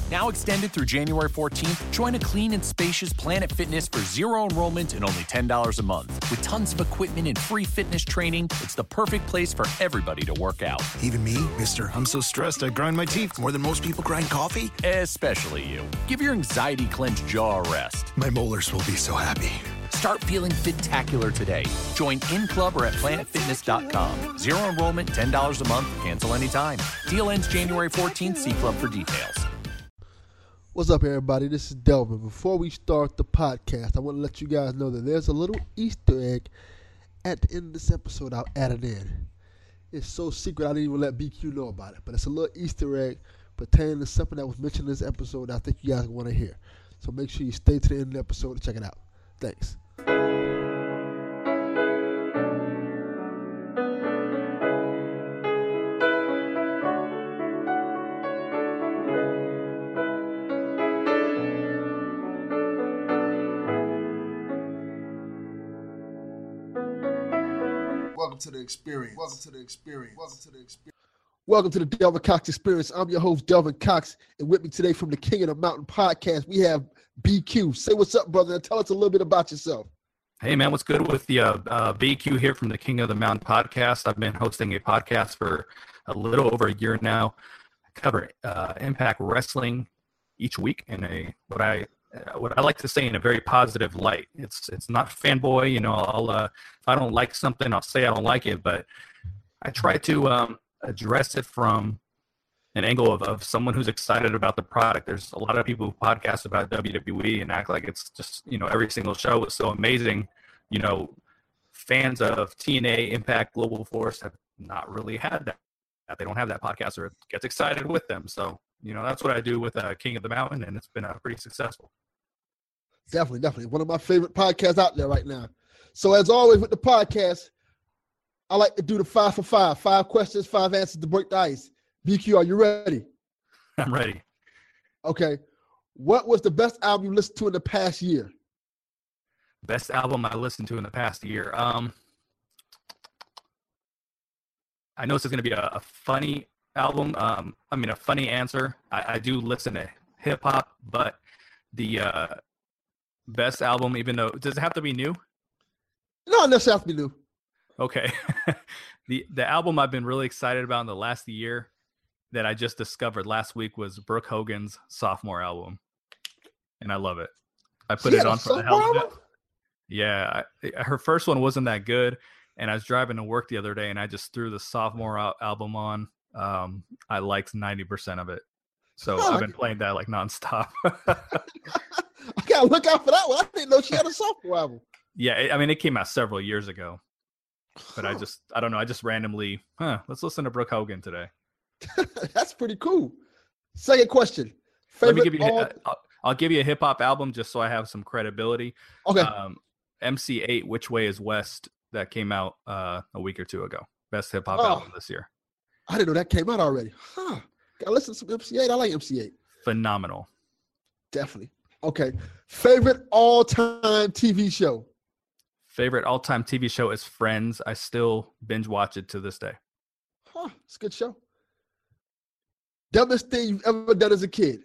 Now extended through January 14th, join a clean and spacious Planet Fitness for zero enrollment and only $10 a month. With tons of equipment and free fitness training, it's the perfect place for everybody to work out. Even me, mister. I'm so stressed I grind my teeth more than most people grind coffee. Especially you. Give your anxiety-clenched jaw a rest. My molars will be so happy. Start feeling fit-tacular today. Join in club or at planetfitness.com. Zero enrollment, $10 a month, cancel anytime. Deal ends January 14th. See club for details. What's up, everybody? This is Delvin. Before we start the podcast, I want to let you guys know that there's a little Easter egg at the end of this episode I've added in. It's so secret I didn't even let BQ know about it, but it's a little Easter egg pertaining to something that was mentioned in this episode that I think you guys want to hear. So make sure you stay to the end of the episode to check it out. Thanks. Welcome to the experience. Welcome to the experience. Welcome to the experience. Welcome to the Delvin Cox Experience. I'm your host, Delvin Cox, and with me today from the King of the Mountain podcast, we have BQ. Say what's up, brother, and tell us a little bit about yourself. Hey, man, what's good with the BQ here from the King of the Mountain podcast? I've been hosting a podcast for a little over a year now. I cover Impact Wrestling each week in what I like to say in a very positive light. It's not fanboy, I'll if I don't like something, I'll say I don't like it, but I try to address it from an angle of someone who's excited about the product. There's a lot of people who podcast about WWE and act like it's just, every single show is so amazing. Fans of TNA, Impact, Global Force have not really had that. They don't have that podcast, or it gets excited with them. So, that's what I do with King of the Mountain, and it's been pretty successful. Definitely. One of my favorite podcasts out there right now. So as always with the podcast, I like to do the 5 for 5. 5 questions, 5 answers to break the ice. BQ, are you ready? I'm ready. Okay. What was the best album you listened to in the past year? Best album I listened to in the past year. I know this is going to be a funny album. A funny answer. I do listen to hip hop, but the best album, even though, does it have to be new? No, it doesn't have to be new. Okay. The album I've been really excited about in the last year that I just discovered last week was Brooke Hogan's sophomore album. And I love it. I put it on for the hell of it. Yeah. Her first one wasn't that good. And I was driving to work the other day and I just threw the sophomore album on. I liked 90% of it. So I've been playing that like nonstop. I gotta look out for that one. I didn't know she had a sophomore album. Yeah. It came out several years ago. But I don't know. I just randomly, let's listen to Brooke Hogan today. That's pretty cool. Second question. Let me give you. I'll give you a hip hop album just so I have some credibility. Okay. MC8, Which Way Is West, that came out a week or two ago. Best hip hop album this year. I didn't know that came out already. Gotta listen to some MC8. I like MC8. Phenomenal. Definitely. Okay. Favorite all-time TV show? Favorite all-time TV show is Friends. I still binge watch it to this day. It's a good show. Dumbest thing you've ever done as a kid?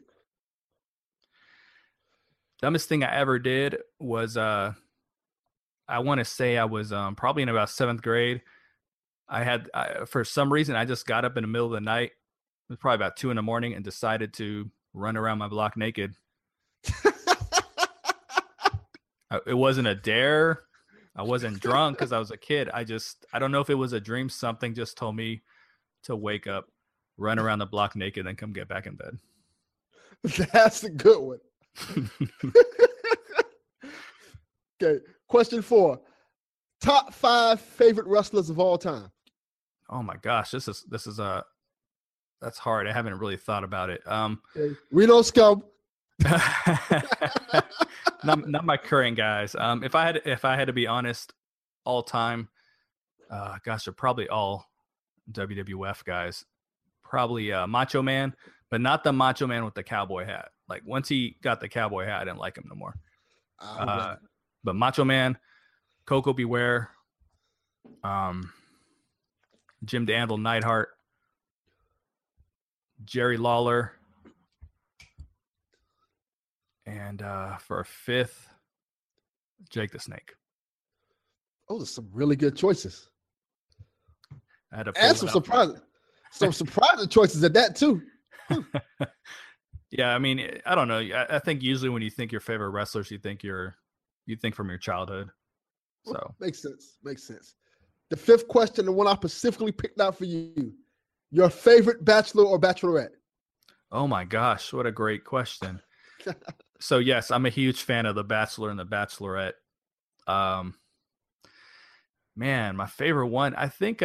Dumbest thing I ever did was, I want to say I was probably in about 7th grade. For some reason, I just got up in the middle of the night. It was probably about 2 a.m. and decided to run around my block naked. It wasn't a dare. I wasn't drunk because I was a kid. I don't know if it was a dream. Something just told me to wake up, run around the block naked, and come get back in bed. That's a good one. Okay. Question 4. Top 5 favorite wrestlers of all time. Oh my gosh. This is that's hard. I haven't really thought about it. Okay. Reno Scum. not my current guys. If I had to be honest, all time, they're probably all WWF guys. Probably Macho Man, but not the Macho Man with the cowboy hat. Like once he got the cowboy hat, I didn't like him no more. But Macho Man, Coco Beware, Jim the Anvil Neidhart, Jerry Lawler, And for a fifth, Jake the Snake. Those are some really good choices. I had to And some surprising choices at that too. Yeah, I mean, I don't know. I think usually when you think your favorite wrestlers, you think from your childhood. So makes sense. The fifth question, the one I specifically picked out for you, your favorite bachelor or bachelorette? Oh my gosh, what a great question. So yes, I'm a huge fan of The Bachelor and The Bachelorette. Man, my favorite one, I think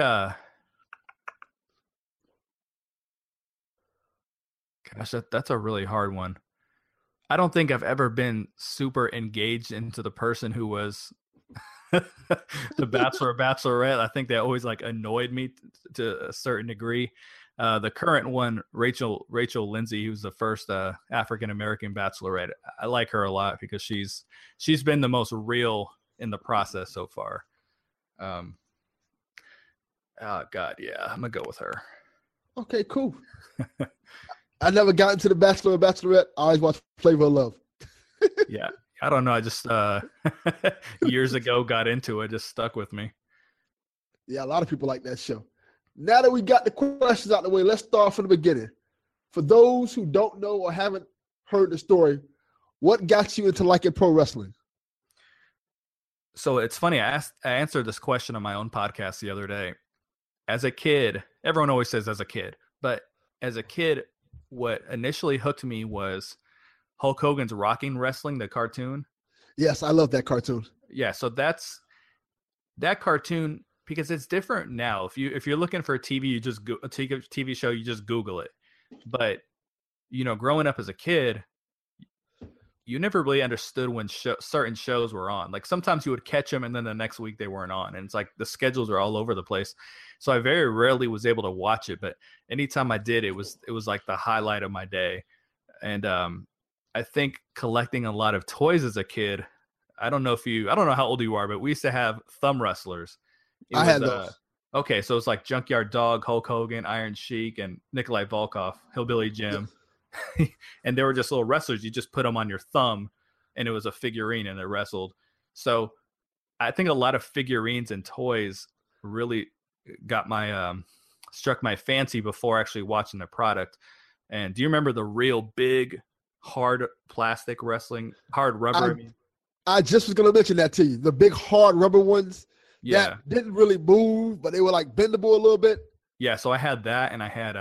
gosh, that's a really hard one. I don't think I've ever been super engaged into the person who was the Bachelor or Bachelorette. I think they always like annoyed me to a certain degree. The current one, Rachel Lindsay, who's the first African American Bachelorette, I like her a lot because she's been the most real in the process so far. Oh God, yeah, I'm gonna go with her. Okay, cool. I never got into The Bachelor or Bachelorette. I always watched Flavor of Love. Yeah, I don't know. I just years ago got into it. Just stuck with me. Yeah, a lot of people like that show. Now that we got the questions out of the way, let's start from the beginning. For those who don't know or haven't heard the story, what got you into liking pro wrestling? So it's funny. I answered this question on my own podcast the other day. As a kid, everyone always says as a kid, but as a kid, what initially hooked me was Hulk Hogan's Rocking Wrestling, the cartoon. Yes, I love that cartoon. Yeah, so that's that cartoon because it's different now. If you're looking for a TV show, you just Google it. But growing up as a kid, you never really understood when certain shows were on. Like sometimes you would catch them and then the next week they weren't on. And it's like the schedules are all over the place. So I very rarely was able to watch it. But anytime I did, it was like the highlight of my day. And I think collecting a lot of toys as a kid, I don't know how old you are, but we used to have thumb wrestlers. I had those. Okay, so it's like Junkyard Dog, Hulk Hogan, Iron Sheik, and Nikolai Volkov, Hillbilly Jim. And they were just little wrestlers. You just put them on your thumb and it was a figurine and it wrestled. So I think a lot of figurines and toys really got struck my fancy before actually watching the product. And do you remember the real big hard plastic wrestling, hard rubber? I just was going to mention that to you. The big hard rubber ones that didn't really move, but they were like bendable a little bit. Yeah, so I had that, and I had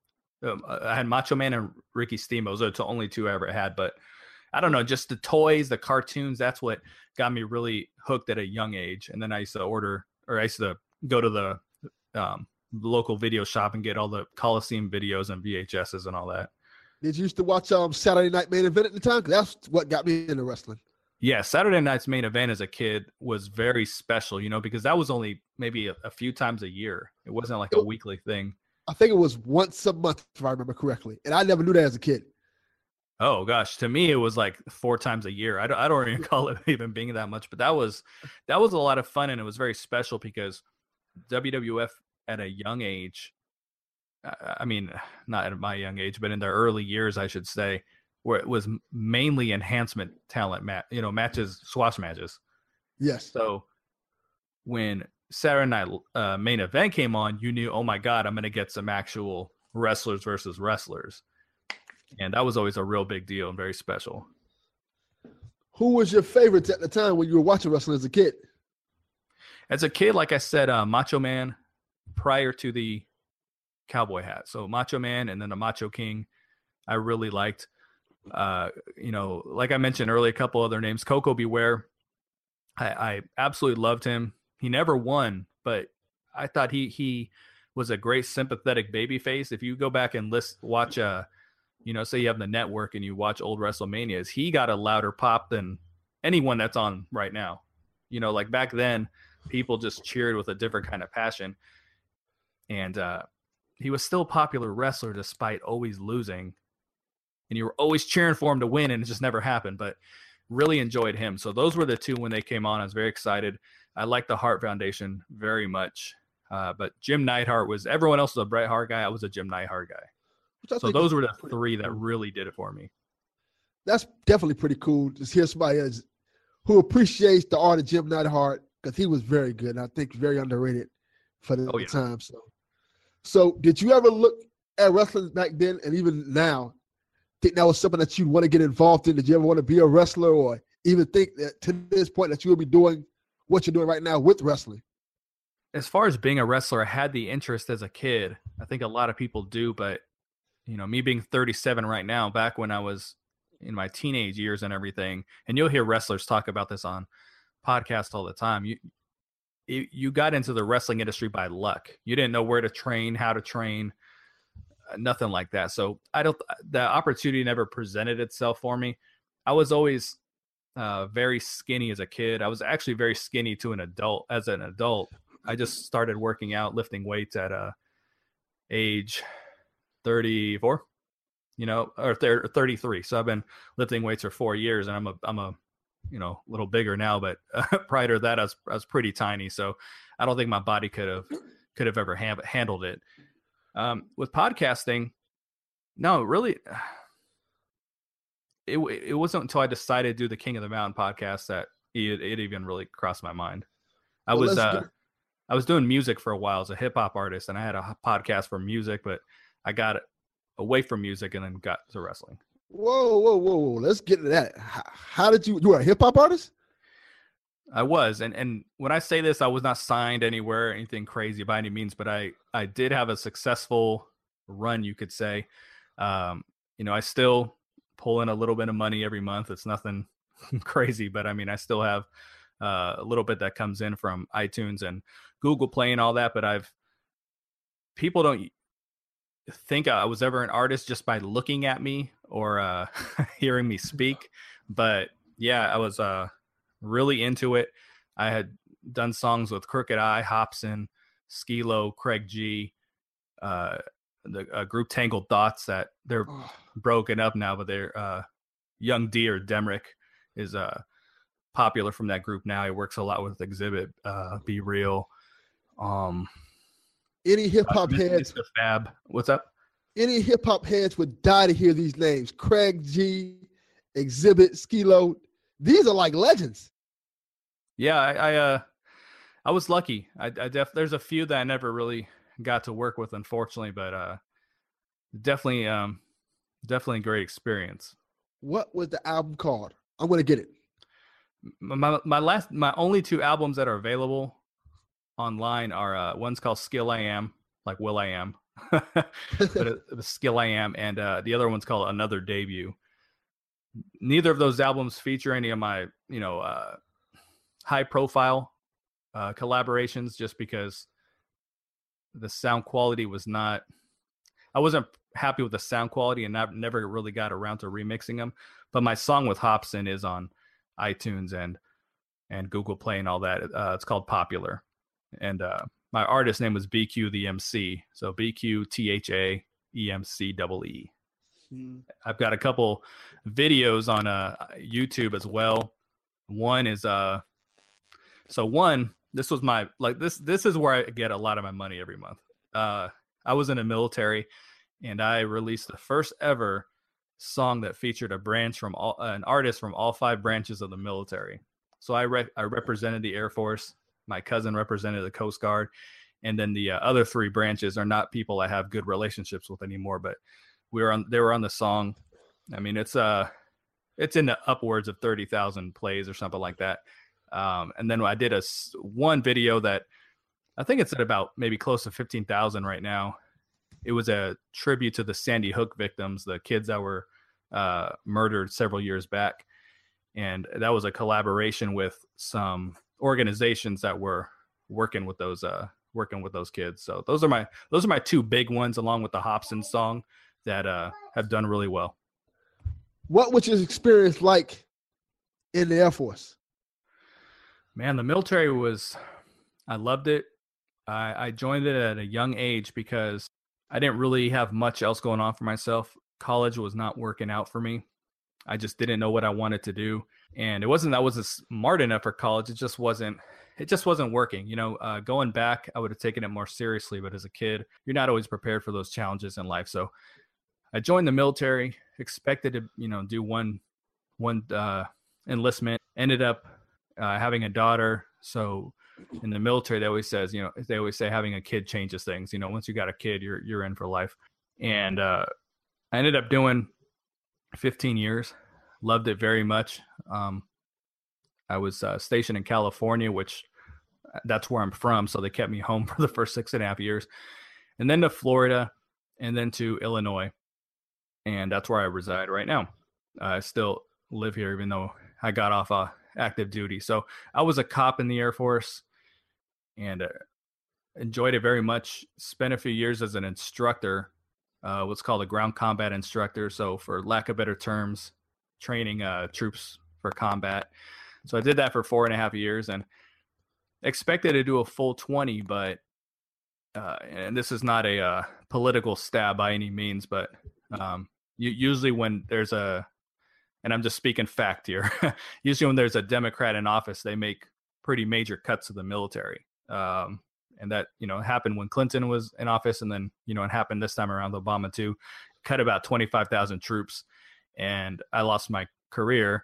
Macho Man and Ricky Steamboat. Those are the only two I ever had. But I don't know, just the toys, the cartoons, that's what got me really hooked at a young age. And then I used to go to the local video shop and get all the Coliseum videos and VHSs and all that. Did you used to watch Saturday Night Main Event at the time? 'Cause that's what got me into wrestling. Yeah, Saturday Night's Main Event as a kid was very special, because that was only maybe a few times a year. It wasn't like a weekly thing. I think it was once a month, if I remember correctly. And I never knew that as a kid. Oh, gosh. To me, it was like 4 times a year. I don't even call it even being that much. But that was a lot of fun, and it was very special because WWF at a young age, I mean, not at my young age, but in their early years, I should say, where it was mainly enhancement talent, matches, squash matches. Yes. So when Saturday Night Main Event came on, you knew, oh my God, I'm going to get some actual wrestlers versus wrestlers. And that was always a real big deal and very special. Who was your favorites at the time when you were watching wrestling as a kid? As a kid, like I said, Macho Man prior to the cowboy hat. So Macho Man and then the Macho King, I really liked. Like I mentioned earlier, a couple other names. Coco Beware, I absolutely loved him. He never won, but I thought he was a great sympathetic babyface. If you go back and watch, say you have the network and you watch old WrestleManias, he got a louder pop than anyone that's on right now. Like back then, people just cheered with a different kind of passion. And he was still a popular wrestler despite always losing. And you were always cheering for him to win, and it just never happened. But really enjoyed him. So those were the two when they came on. I was very excited. I like the Hart Foundation very much. But Jim Neidhart everyone else was a Bret Hart guy. I was a Jim Neidhart guy. So those were the three that really did it for me. That's definitely pretty cool to hear somebody else who appreciates the art of Jim Neidhart, because he was very good and I think very underrated for the time. So did you ever look at wrestling back then and even now think that was something that you'd want to get involved in? Did you ever want to be a wrestler or even think that to this point that you would be doing what you're doing right now with wrestling? As far as being a wrestler, I had the interest as a kid. I think a lot of people do, but me being 37 right now, back when I was in my teenage years and everything, and you'll hear wrestlers talk about this on podcasts all the time. You got into the wrestling industry by luck. You didn't know where to train, how to train, nothing like that. So the opportunity never presented itself for me. I was always very skinny as a kid. I was actually very skinny as an adult. I just started working out, lifting weights at age 34, or 33. So I've been lifting weights for 4 years, and I'm a little bigger now, but prior to that, I was pretty tiny. So I don't think my body could have ever handled it. With podcasting, no, really, it wasn't until I decided to do the King of the Mountain podcast that it even really crossed my mind. I was doing music for a while as a hip hop artist, and I had a podcast for music, but I got away from music and then got to wrestling. Whoa. Let's get into that. How did you were a hip hop artist? I was. And when I say this, I was not signed anywhere, anything crazy by any means, but I did have a successful run, you could say. I still pull in a little bit of money every month. It's nothing crazy, but I mean, I still have a little bit that comes in from iTunes and Google Play and all that. But people don't think I was ever an artist just by looking at me or hearing me speak. But yeah, I was really into it. I had done songs with Crooked I, Hobson, Skee-Lo, Craig G, the group Tangled Thoughts that they're broken up now, but they're Young D or Demrick is popular from that group now. He works a lot with Exhibit, Be Real. Any hip hop heads? Mr. Fab. What's up? Any hip hop heads would die to hear these names: Craig G, Exhibit, Skee-Lo. These are like legends. Yeah, I was lucky. There's a few that I never really got to work with, unfortunately, but definitely a great experience. What was the album called? I'm gonna get it. My only two albums that are available online are one's called Skill I Am, like Will I Am, but the Skill I Am, and the other one's called Another Debut. Neither of those albums feature any of my high profile collaborations, just because the sound quality was not. I wasn't happy with the sound quality, and never really got around to remixing them. But my song with Hobson is on iTunes and Google Play and all that. It's called Popular, and my artist name was BQ the MC. So BQ THAEMCEE. I've got a couple videos on YouTube as well. One is this was my this is where I get a lot of my money every month. I was in the military, and I released the first ever song that featured an artist from all 5 branches of the military. So I represented the Air Force. My cousin represented the Coast Guard, and then the other 3 branches are not people I have good relationships with anymore. But they were on the song. I mean, it's in the upwards of 30,000 plays or something like that. And then I did one video that I think it's at about maybe close to 15,000 right now. It was a tribute to the Sandy Hook victims, the kids that were murdered several years back. And that was a collaboration with some organizations that were working with those kids. So those are my 2 big ones, along with the Hobson song that have done really well. What was your experience like in the Air Force? Man, the military I loved it. I joined it at a young age because I didn't really have much else going on for myself. College was not working out for me. I just didn't know what I wanted to do. And it wasn't that I wasn't smart enough for college. It just wasn't working. Going back, I would have taken it more seriously. But as a kid, you're not always prepared for those challenges in life. So I joined the military, expected to, do one one enlistment, ended up having a daughter. So in the military, they always say having a kid changes things. Once you got a kid, you're in for life. And I ended up doing 15 years. Loved it very much. I was stationed in California, which that's where I'm from. So they kept me home for the first 6.5 years, and then to Florida, and then to Illinois. And that's where I reside right now. I still live here, even though I got off active duty. So I was a cop in the Air Force and enjoyed it very much. Spent a few years as an instructor, what's called a ground combat instructor. So for lack of better terms, training troops for combat. So I did that for 4.5 years and expected to do a full 20, but and this is not a political stab by any means, but usually when there's and I'm just speaking fact here, usually when there's a Democrat in office, they make pretty major cuts to the military. And that, happened when Clinton was in office, and then, it happened this time around Obama too, cut about 25,000 troops, and I lost my career.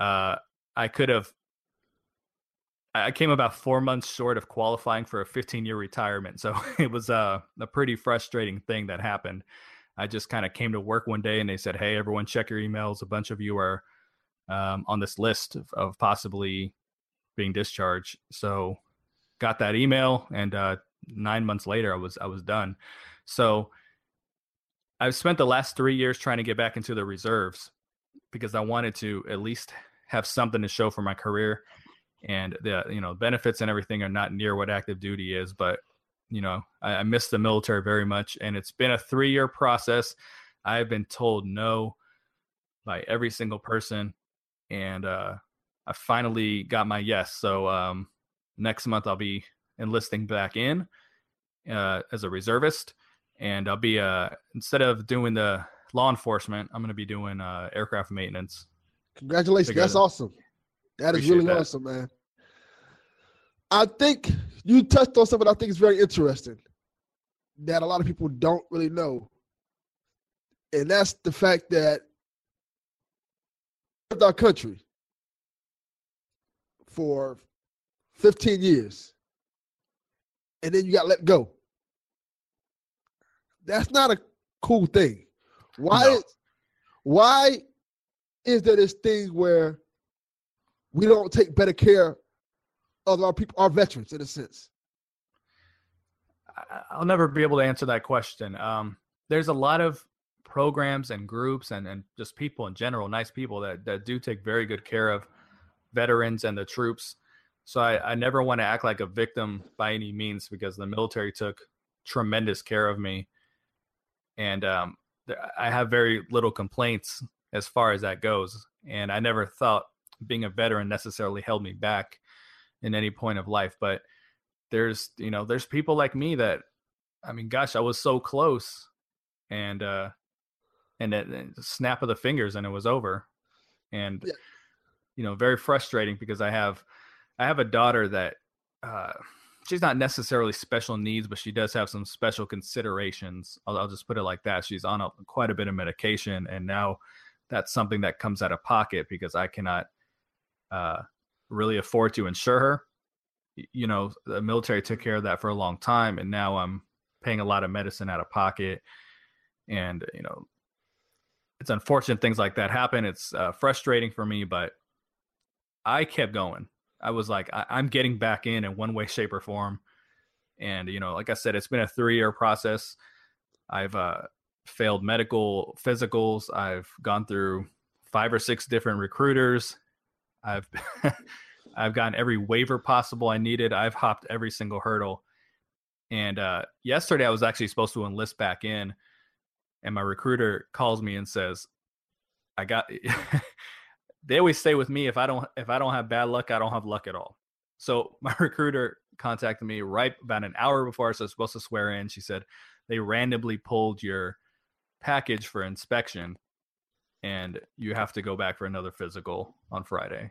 I came about 4 months short of qualifying for a 15-year retirement. So it was a pretty frustrating thing that happened. I just kind of came to work one day and they said, hey, everyone, check your emails. A bunch of you are on this list of possibly being discharged. So got that email, and 9 months later, I was done. So I've spent the last 3 years trying to get back into the reserves because I wanted to at least have something to show for my career. And the benefits and everything are not near what active duty is, but I miss the military very much, and it's been a 3-year process. I've been told no by every single person, and I finally got my yes. So next month I'll be enlisting back in as a reservist, and I'll be instead of doing the law enforcement, I'm going to be doing aircraft maintenance. Congratulations! That's awesome. That is really awesome, man. I think you touched on something I think is very interesting that a lot of people don't really know. And that's the fact that our country for 15 years and then you got let go. That's not a cool thing. Why is there this thing where we don't take better care of our people, our veterans, in a sense? I'll never be able to answer that question. There's a lot of programs and groups and just people in general, nice people that do take very good care of veterans and the troops. So I never want to act like a victim by any means, because the military took tremendous care of me. And I have very little complaints as far as that goes. And I never thought being a veteran necessarily held me back in any point of life. But there's people like me that, I was so close, and then snap of the fingers and it was over. And, very frustrating, because I have a daughter that, she's not necessarily special needs, but she does have some special considerations. I'll just put it like that. She's on quite a bit of medication, and now that's something that comes out of pocket because I cannot really afford to insure her. The military took care of that for a long time, and now I'm paying a lot of medicine out of pocket. And, it's unfortunate things like that happen. It's frustrating for me, but I kept going. I was like, I'm getting back in one way, shape, or form. And, like I said, it's been a 3-year process. I've failed medical physicals. I've gone through 5 or 6 different recruiters. I've gotten every waiver possible I needed. I've hopped every single hurdle. And yesterday I was actually supposed to enlist back in, and my recruiter calls me and says, they always say with me, if I don't have bad luck, I don't have luck at all. So my recruiter contacted me right about an hour before I was supposed to swear in. She said, they randomly pulled your package for inspection, and you have to go back for another physical on Friday.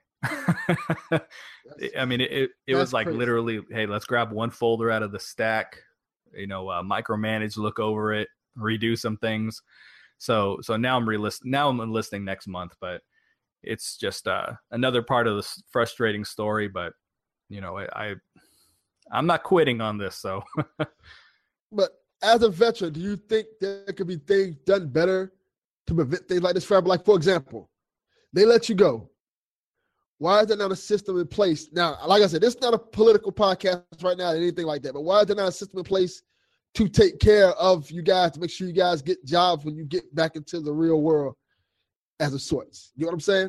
It was like crazy. Literally, hey, let's grab one folder out of the stack, micromanage, look over it, redo some things. So now I'm enlisting next month, but it's just another part of this frustrating story. But I'm not quitting on this. So, but as a veteran, do you think there could be things done better to prevent things like this forever? Like, for example, they let you go. Why is there not a system in place? Now, like I said, this is not a political podcast right now or anything like that, but why is there not a system in place to take care of you guys, to make sure you guys get jobs when you get back into the real world as of sorts? You know what I'm saying?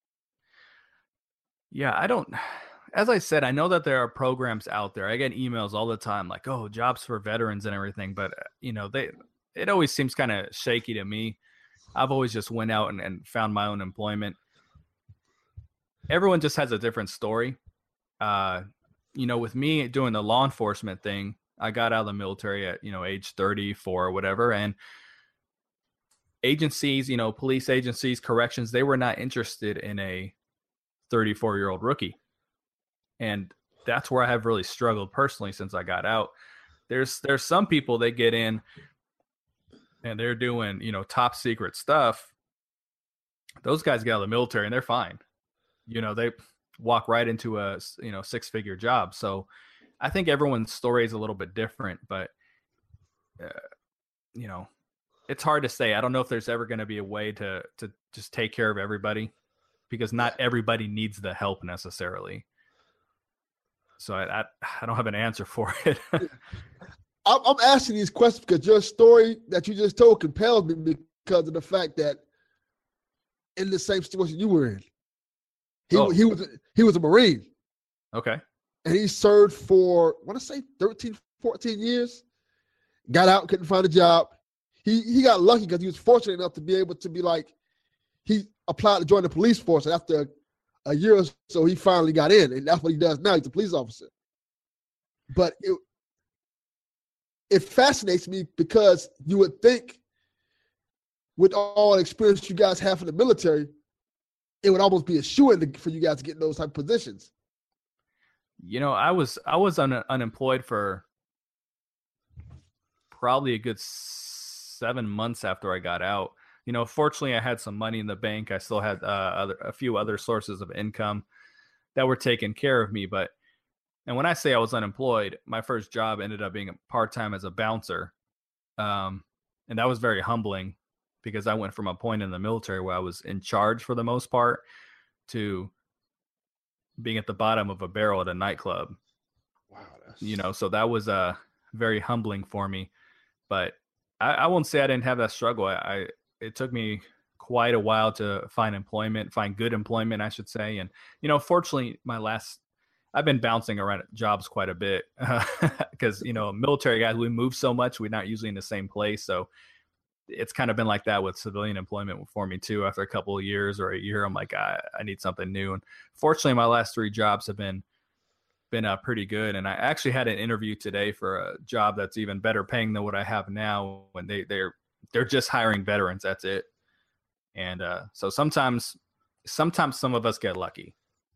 Yeah, as I said, I know that there are programs out there. I get emails all the time like, oh, jobs for veterans and everything. But, it always seems kind of shaky to me. I've always just went out and found my own employment. Everyone just has a different story. With me doing the law enforcement thing, I got out of the military at, age 34 or whatever. And agencies, police agencies, corrections, they were not interested in a 34-year-old rookie. And that's where I have really struggled personally since I got out. There's some people that get in and they're doing, top secret stuff. Those guys get out of the military and they're fine. They walk right into a, 6-figure job. So I think everyone's story is a little bit different, but, it's hard to say. I don't know if there's ever going to be a way to just take care of everybody, because not everybody needs the help necessarily. So I don't have an answer for it. I'm asking these questions because your story that you just told compels me because of the fact that in the same situation you were in. He was a Marine. Okay. And he served for, I want to say 13, 14 years. Got out, couldn't find a job. He got lucky because he was fortunate enough to be able to be like, he applied to join the police force. And after a year or so, he finally got in. And that's what he does now. He's a police officer. But it fascinates me because you would think with all the experience you guys have in the military, it would almost be a shoo-in for you guys to get in those type of positions. I was unemployed for probably a good 7 months after I got out. Fortunately, I had some money in the bank. I still had a few other sources of income that were taking care of me. And when I say I was unemployed, my first job ended up being part-time as a bouncer. And that was very humbling because I went from a point in the military where I was in charge for the most part to being at the bottom of a barrel at a nightclub. Wow. So that was very humbling for me. But I won't say I didn't have that struggle. It took me quite a while to find good employment, I should say. And, fortunately, I've been bouncing around jobs quite a bit because, military guys, we move so much, we're not usually in the same place. So it's kind of been like that with civilian employment for me too. After a couple of years or a year, I'm like, I need something new. And fortunately, my last 3 jobs have been pretty good. And I actually had an interview today for a job that's even better paying than what I have now. When they're just hiring veterans. That's it. And so sometimes some of us get lucky.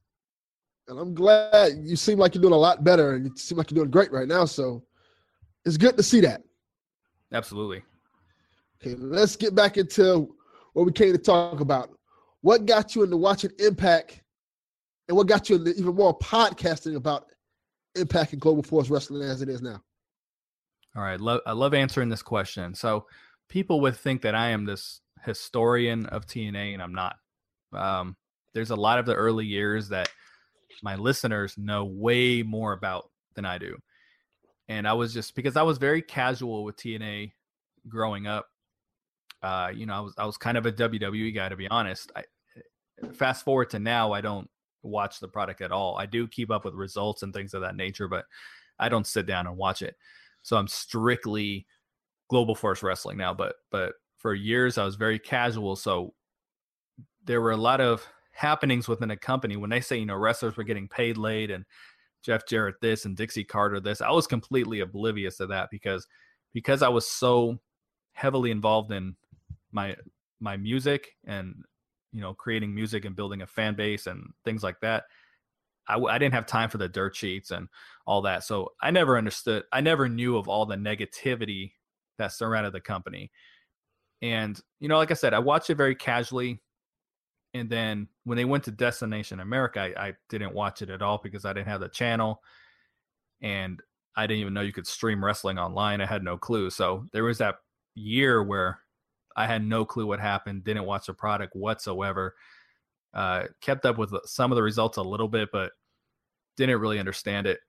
And I'm glad you seem like you're doing a lot better, and you seem like you're doing great right now. So it's good to see that. Absolutely. Okay, let's get back into what we came to talk about. What got you into watching Impact, and what got you into even more podcasting about Impact and Global Force Wrestling as it is now? All right. I love answering this question. So people would think that I am this historian of TNA, and I'm not. There's a lot of the early years that my listeners know way more about than I do. And I was just, because I was very casual with TNA growing up. I was kind of a WWE guy, to be honest. Fast forward to now, I don't watch the product at all. I do keep up with results and things of that nature, but I don't sit down and watch it. So I'm strictly Global Force Wrestling now, but for years I was very casual. So there were a lot of happenings within a company when they say, wrestlers were getting paid late and Jeff Jarrett this and Dixie Carter this. I was completely oblivious to that because I was so heavily involved in my music and, creating music and building a fan base and things like that. I didn't have time for the dirt sheets and all that. So I never understood. I never knew of all the negativity that surrounded the company. And, like I said, I watched it very casually. And then when they went to Destination America, I didn't watch it at all because I didn't have the channel. And I didn't even know you could stream wrestling online. I had no clue. So there was that year where I had no clue what happened, didn't watch the product whatsoever. Kept up with some of the results a little bit, but didn't really understand it.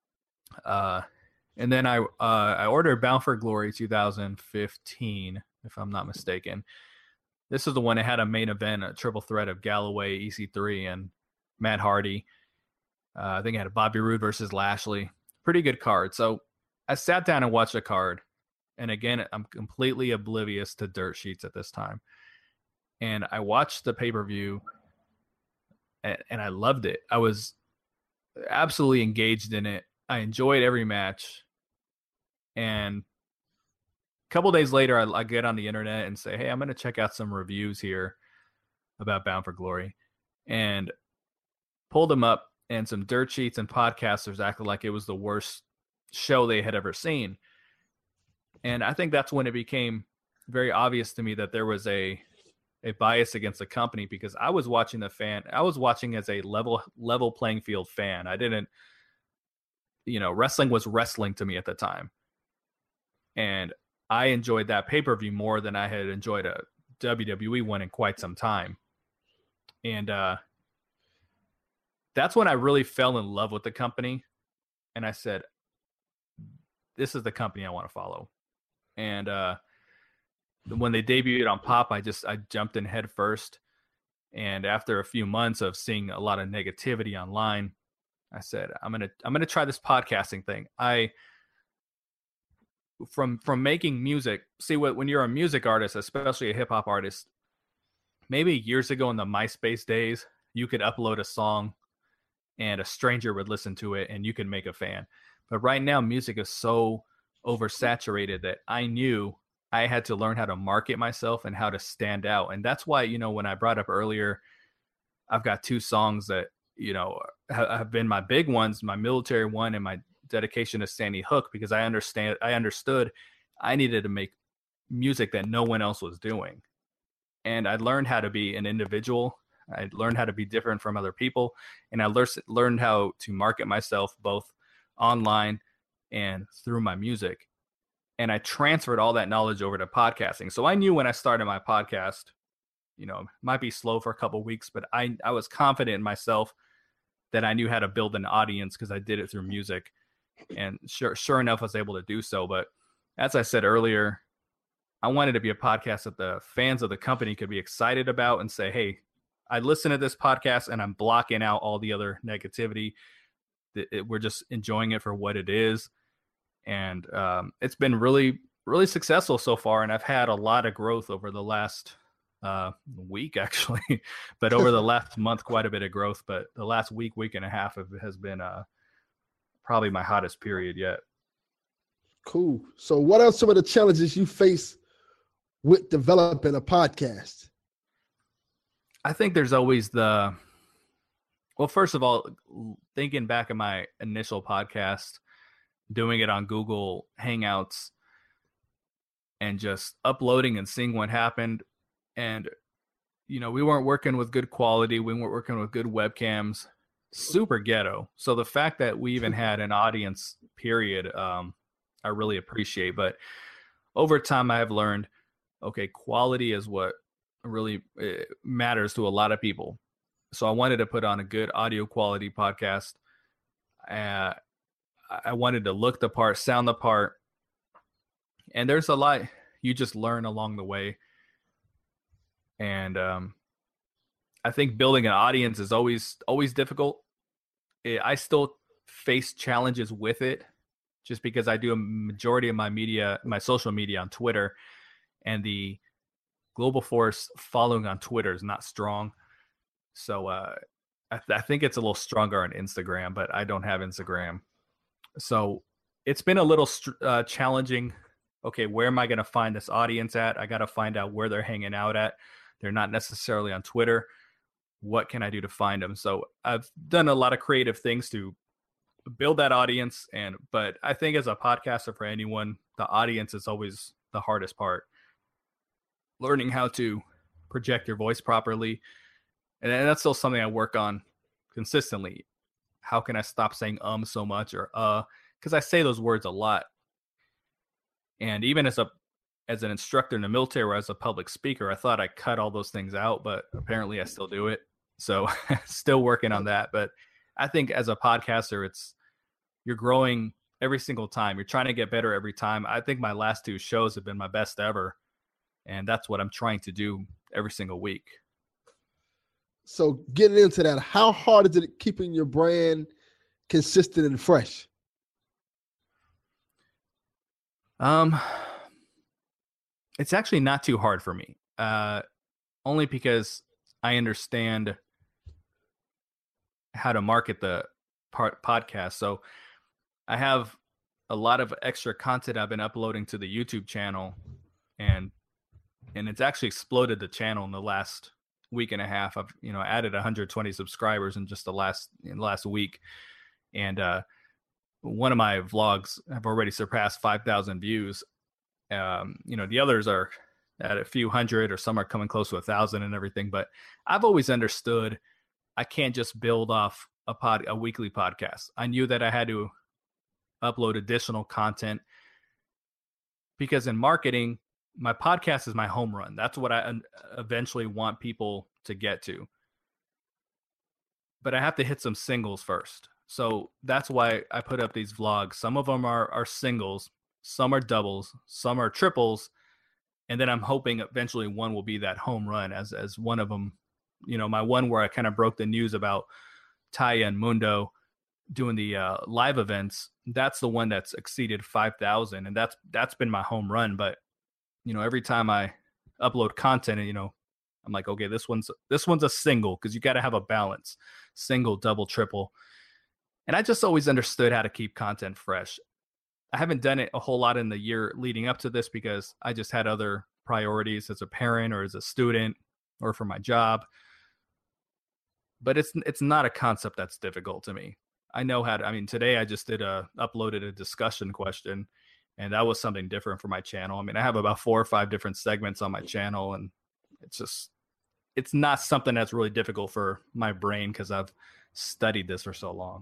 And then I ordered Bound for Glory 2015, if I'm not mistaken. This is the one that had a main event, a triple threat of Galloway, EC3, and Matt Hardy. I think it had Bobby Roode versus Lashley. Pretty good card. So I sat down and watched the card. And again, I'm completely oblivious to dirt sheets at this time. And I watched the pay-per-view, and I loved it. I was absolutely engaged in it. I enjoyed every match. And a couple days later, I get on the internet and say, hey, I'm going to check out some reviews here about Bound for Glory. And pulled them up, and some dirt sheets and podcasters acted like it was the worst show they had ever seen. And I think that's when it became very obvious to me that there was a bias against the company, because I was watching as a level playing field fan. I didn't, wrestling was wrestling to me at the time. And I enjoyed that pay-per-view more than I had enjoyed a WWE one in quite some time. And that's when I really fell in love with the company. And I said, this is the company I want to follow. And when they debuted on Pop, I jumped in head first. And after a few months of seeing a lot of negativity online, I said, I'm gonna try this podcasting thing. From making music, when you're a music artist, especially a hip hop artist, maybe years ago in the MySpace days, you could upload a song and a stranger would listen to it and you could make a fan. But right now, music is so oversaturated that I knew I had to learn how to market myself and how to stand out. And that's why, when I brought up earlier, I've got 2 songs that, have been my big ones, my military one and my dedication to Sandy Hook, because I understood I needed to make music that no one else was doing. And I learned how to be an individual. I learned how to be different from other people. And I learned how to market myself both online and through my music. And I transferred all that knowledge over to podcasting. So I knew when I started my podcast, it might be slow for a couple of weeks, but I was confident in myself that I knew how to build an audience because I did it through music. And sure enough, I was able to do so. But as I said earlier, I wanted to be a podcast that the fans of the company could be excited about and say, hey, I listen to this podcast and I'm blocking out all the other negativity. We're just enjoying it for what it is. And it's been really, really successful so far. And I've had a lot of growth over the last week, actually. But over the last month, quite a bit of growth. But the last week and a half has been probably my hottest period yet. Cool. So what are some of the challenges you face with developing a podcast? I think there's always first of all, thinking back at my initial podcast, doing it on Google Hangouts and just uploading and seeing what happened. And, we weren't working with good quality. We weren't working with good webcams, super ghetto. So the fact that we even had an audience period, I really appreciate. But over time, I have learned, okay, quality is what really matters to a lot of people. So I wanted to put on a good audio quality podcast. I wanted to look the part, sound the part. And there's a lot you just learn along the way. And I think building an audience is always difficult. I still face challenges with it just because I do a majority of my social media on Twitter, and the global force following on Twitter is not strong. So I think it's a little stronger on Instagram, but I don't have Instagram. So it's been a little challenging. Okay, where am I going to find this audience at? I got to find out where they're hanging out at. They're not necessarily on Twitter. What can I do to find them? So I've done a lot of creative things to build that audience. But I think as a podcaster, for anyone, the audience is always the hardest part. Learning how to project your voice properly And that's still something I work on consistently. How can I stop saying so much or because I say those words a lot. And even as an instructor in the military or as a public speaker, I thought I cut all those things out, but apparently I still do it. So still working on that. But I think as a podcaster, you're growing every single time. You're trying to get better every time. I think my last 2 shows have been my best ever. And that's what I'm trying to do every single week. So getting into that, how hard is it keeping your brand consistent and fresh? It's actually not too hard for me. Only because I understand how to market the podcast. So I have a lot of extra content I've been uploading to the YouTube channel, and it's actually exploded the channel in the last week and a half. I've added 120 subscribers in just the last week, and one of my vlogs have already surpassed 5,000 views. The others are at a few hundred, or some are coming close to 1,000 and everything. But I've always understood I can't just build off a weekly podcast. I knew that I had to upload additional content, because in marketing, my podcast is my home run. That's what I eventually want people to get to. But I have to hit some singles first. So that's why I put up these vlogs. Some of them are singles, some are doubles, some are triples. And then I'm hoping eventually one will be that home run as one of them. My one where I kind of broke the news about Taya and Mundo doing the live events. That's the one that's exceeded 5,000. And that's been my home run. But, every time I upload content, I'm like, okay, this one's a single, because you got to have a balance, single, double, triple. And I just always understood how to keep content fresh. I haven't done it a whole lot in the year leading up to this, because I just had other priorities as a parent or as a student or for my job. But it's not a concept that's difficult to me. I know how to, today I just uploaded a discussion question, and that was something different for my channel. I have about 4 or 5 different segments on my channel, and it's not something that's really difficult for my brain, because I've studied this for so long.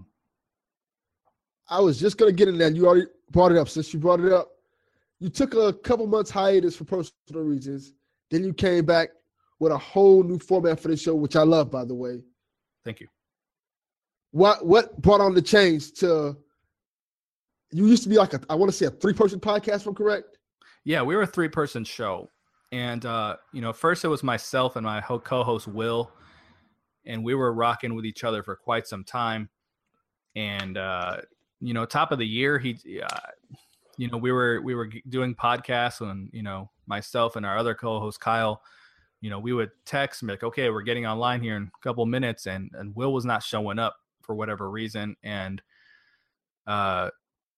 I was just going to get in there. You already brought it up. Since you brought it up, you took a couple months hiatus for personal reasons. Then you came back with a whole new format for the show, which I love, by the way. Thank you. What brought on the change to, you used to be like I want to say a 3-person podcast, if I'm correct? Yeah, we were a 3-person show. And, first it was myself and my co-host Will, and we were rocking with each other for quite some time. And, top of the year, we were doing podcasts, and, myself and our other co-host Kyle, we would text and be like, okay, we're getting online here in a couple minutes. And Will was not showing up for whatever reason. And, so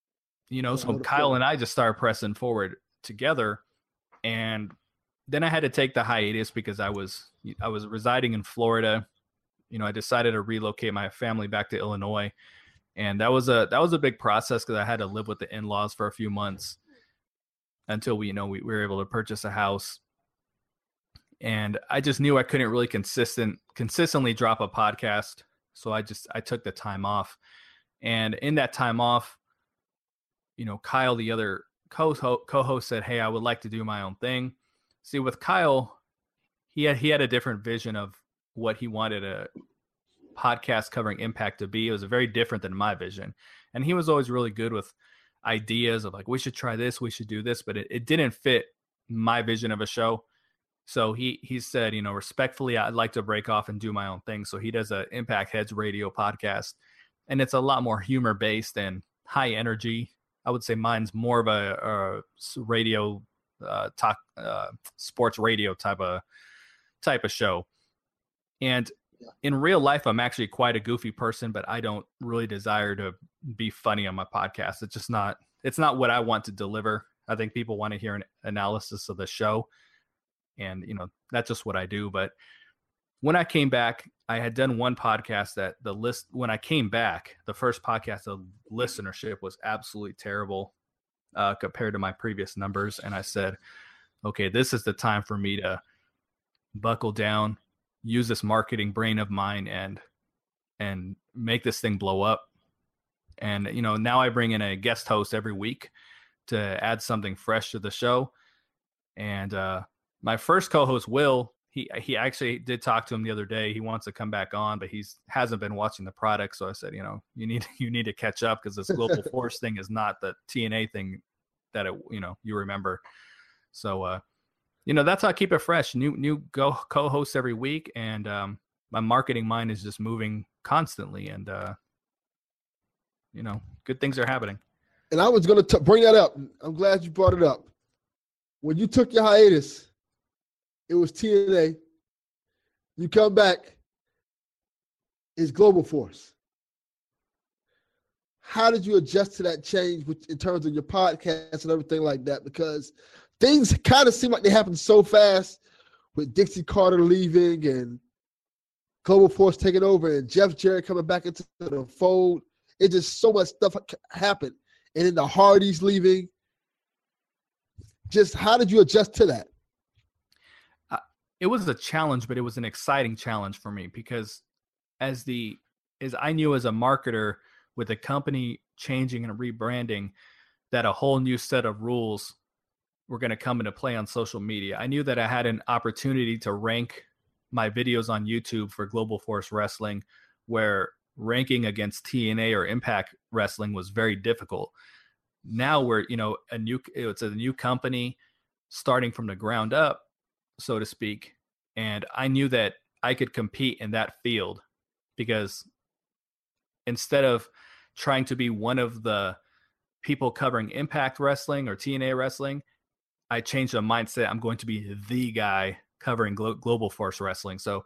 Kyle and I just started pressing forward together. And then I had to take the hiatus because I was residing in Florida. I decided to relocate my family back to Illinois. And that was a big process, because I had to live with the in-laws for a few months until we were able to purchase a house. And I just knew I couldn't really consistently drop a podcast. So I took the time off. And in that time off, Kyle, the other co-host, said, hey, I would like to do my own thing. See, with Kyle, he had a different vision of what he wanted a podcast covering impact to be. It was very different than my vision. And he was always really good with ideas of like, we should try this, we should do this, but it didn't fit my vision of a show. So he said, respectfully, I'd like to break off and do my own thing. So he does a Impact Heads radio podcast, and it's a lot more humor based and high energy. I would say mine's more of a radio talk, sports radio type of show. And in real life, I'm actually quite a goofy person, but I don't really desire to be funny on my podcast. It's not what I want to deliver. I think people want to hear an analysis of the show. And, that's just what I do. But when I came back, I had done one podcast that when I came back, the first podcast, the listenership was absolutely terrible compared to my previous numbers. And I said, okay, this is the time for me to buckle down use this marketing brain of mine and make this thing blow up. And, you know, now I bring in a guest host every week to add something fresh to the show. And my first co-host, Will, he actually did talk to him the other day. He wants to come back on, but hasn't been watching the product. So I said, you know, you need to catch up, because this Global Force thing is not the TNA thing that you remember. So you know, that's how I keep it fresh. New co-hosts every week, and my marketing mind is just moving constantly, and you know, good things are happening. And I was going to bring that up. I'm glad you brought it up. When you took your hiatus, it was TNA. You come back, it's Global Force. How did you adjust to that change in terms of your podcast and everything like that? Because things kind of seem like they happened so fast, with Dixie Carter leaving and Global Force taking over and Jeff Jarrett coming back into the fold. It just so much stuff happened. And then the Hardys leaving. Just how did you adjust to that? It was a challenge, but it was an exciting challenge for me, because as I knew as a marketer, with the company changing and rebranding, that a whole new set of rules were going to come into play on social media. I knew that I had an opportunity to rank my videos on YouTube for Global Force Wrestling, where ranking against TNA or Impact Wrestling was very difficult. Now we're, you know, it's a new company starting from the ground up, so to speak. And I knew that I could compete in that field, because instead of trying to be one of the people covering Impact Wrestling or TNA Wrestling, I changed the mindset. I'm going to be the guy covering Global Force Wrestling. So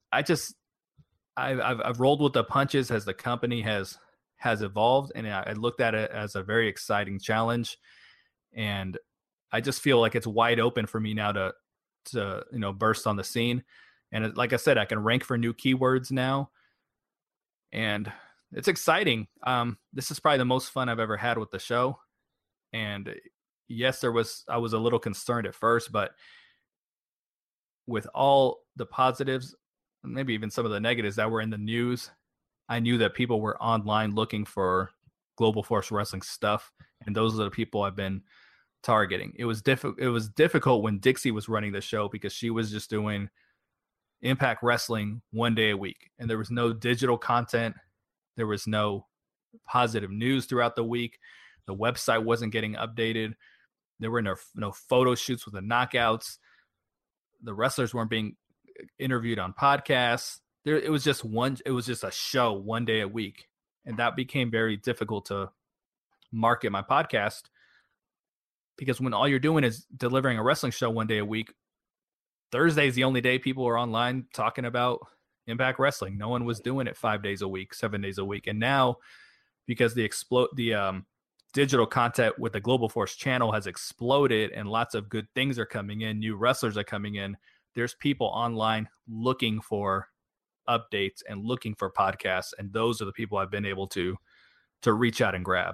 I've rolled with the punches as the company has evolved, and I looked at it as a very exciting challenge. And I just feel like it's wide open for me now to you know, burst on the scene. And like I said, I can rank for new keywords now, and it's exciting. This is probably the most fun I've ever had with the show. And yes, I was a little concerned at first, but with all the positives, maybe even some of the negatives that were in the news, I knew that people were online looking for Global Force Wrestling stuff, and those are the people I've been targeting. It was difficult when Dixie was running the show, because she was just doing Impact Wrestling one day a week, and there was no digital content. There was no positive news throughout the week. The website wasn't getting updated. There were no photo shoots with the knockouts. The wrestlers weren't being interviewed on podcasts. It was just a show one day a week. And that became very difficult to market my podcast, because when all you're doing is delivering a wrestling show one day a week, Thursday is the only day people are online talking about Impact Wrestling. No one was doing it 5 days a week, 7 days a week. And now, because the digital content with the Global Force channel has exploded, and lots of good things are coming in, new wrestlers are coming in, there's people online looking for updates and looking for podcasts, and those are the people I've been able to reach out and grab.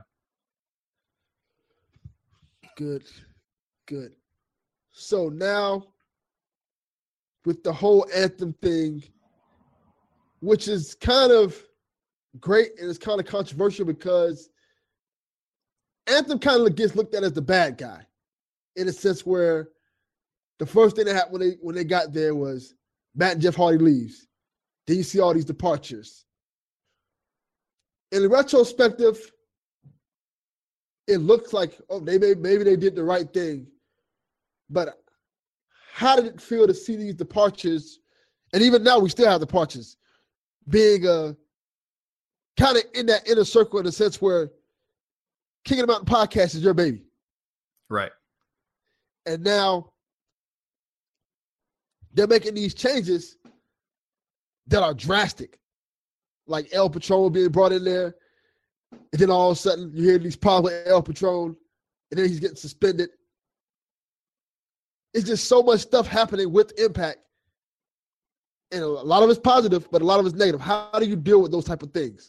Good. So now, with the whole Anthem thing, which is kind of great and it's kind of controversial, because Anthem kind of gets looked at as the bad guy, in a sense where the first thing that happened when they got there was Matt and Jeff Hardy leaves. Then you see all these departures. In retrospective, it looks like, oh, maybe they did the right thing. But how did it feel to see these departures? And even now, we still have departures, being kind of in that inner circle, in a sense where King of the Mountain podcast is your baby. Right. And now they're making these changes that are drastic, like El Patron being brought in there, and then all of a sudden you hear these problems with El Patron, and then he's getting suspended. It's just so much stuff happening with Impact, and a lot of it's positive, but a lot of it's negative. How do you deal with those type of things?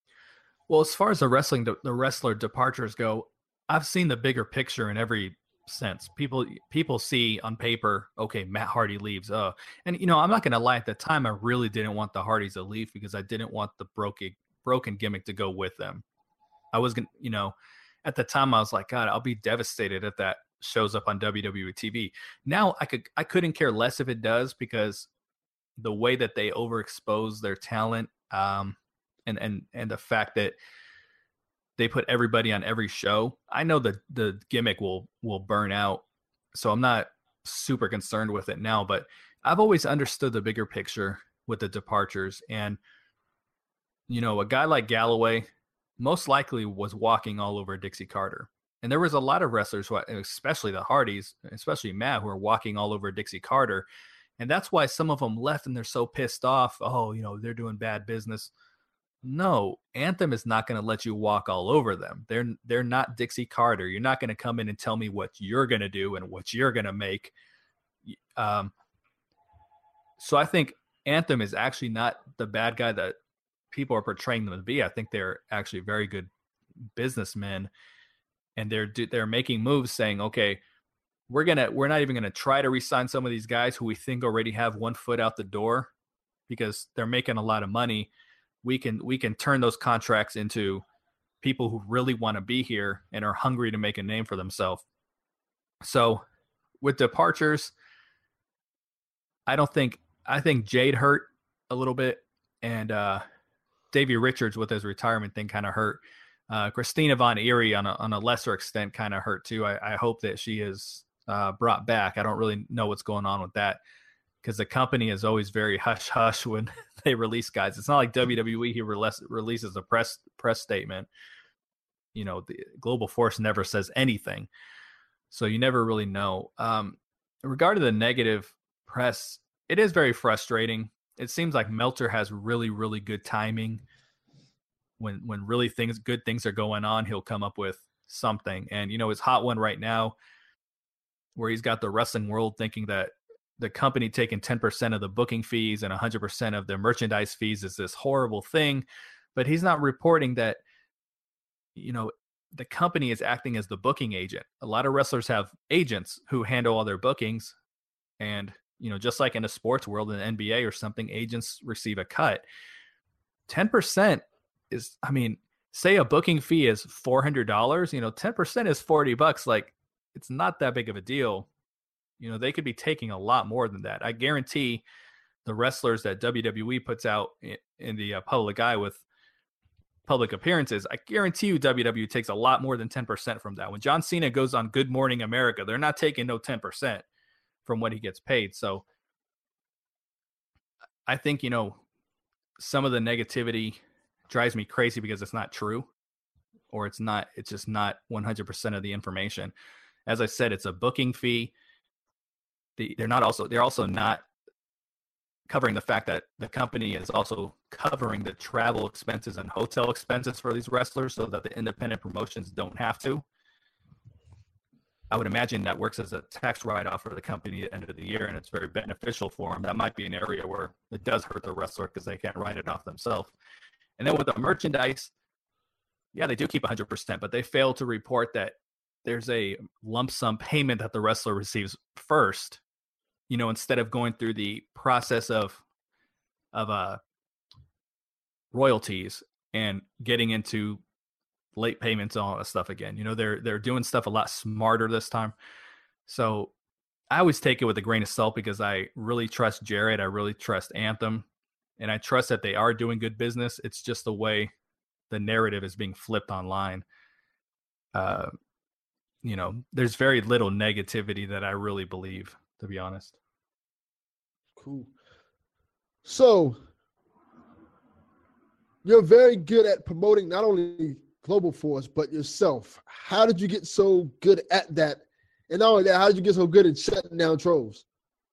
Well, as far as the wrestler departures go, I've seen the bigger picture in every sense. People see on paper, okay, Matt Hardy leaves. And I'm not going to lie. At the time, I really didn't want the Hardys to leave because I didn't want the broken gimmick to go with them. I was going to, at the time I was like, God, I'll be devastated if that shows up on WWE TV. Now I couldn't care less if it does, because the way that they overexpose their talent, and the fact that they put everybody on every show, I know that the gimmick will burn out. So I'm not super concerned with it now, but I've always understood the bigger picture with the departures. And, a guy like Galloway most likely was walking all over Dixie Carter. And there was a lot of wrestlers, especially the Hardys, especially Matt, who are walking all over Dixie Carter. And that's why some of them left and they're so pissed off. Oh, they're doing bad business. No, Anthem is not going to let you walk all over them. They're not Dixie Carter. You're not going to come in and tell me what you're going to do and what you're going to make. So I think Anthem is actually not the bad guy that people are portraying them to be. I think they're actually very good businessmen, and they're making moves saying, okay, we're not even going to try to re-sign some of these guys who we think already have one foot out the door because they're making a lot of money. We can turn those contracts into people who really want to be here and are hungry to make a name for themselves. So with departures, I think Jade hurt a little bit, and Davey Richards with his retirement thing kind of hurt. Christina Von Eerie on a lesser extent kind of hurt too. I hope that she is brought back. I don't really know what's going on with that, because the company is always very hush-hush when they release guys. It's not like WWE who releases a press statement. The Global Force never says anything. So you never really know. Regarding the negative press, it is very frustrating. It seems like Meltzer has really, really good timing. When really good things are going on, he'll come up with something. And, his hot one right now, where he's got the wrestling world thinking that the company taking 10% of the booking fees and 100% of the merchandise fees is this horrible thing. But he's not reporting that, the company is acting as the booking agent. A lot of wrestlers have agents who handle all their bookings. And, just like in the sports world, in the NBA or something, agents receive a cut. 10% is, say a booking fee is $400, 10% is $40. Like, it's not that big of a deal. They could be taking a lot more than that. I guarantee the wrestlers that WWE puts out in the public eye with public appearances, I guarantee you WWE takes a lot more than 10% from that. When John Cena goes on Good Morning America, they're not taking no 10% from what he gets paid. So I think, some of the negativity drives me crazy because it's not true, or it's just not 100% of the information. As I said, it's a booking fee. They're also not covering the fact that the company is also covering the travel expenses and hotel expenses for these wrestlers so that the independent promotions don't have to. I would imagine that works as a tax write-off for the company at the end of the year, and it's very beneficial for them. That might be an area where it does hurt the wrestler because they can't write it off themselves. And then with the merchandise, yeah, they do keep 100%, but they fail to report that there's a lump sum payment that the wrestler receives first, instead of going through the process of royalties and getting into late payments and all that stuff again. They're doing stuff a lot smarter this time. So I always take it with a grain of salt because I really trust Jarrett. I really trust Anthem, and I trust that they are doing good business. It's just the way the narrative is being flipped online. There's very little negativity that I really believe, to be honest. Cool. So you're very good at promoting not only Global Force, but yourself. How did you get so good at that? And not only that, how did you get so good at shutting down trolls?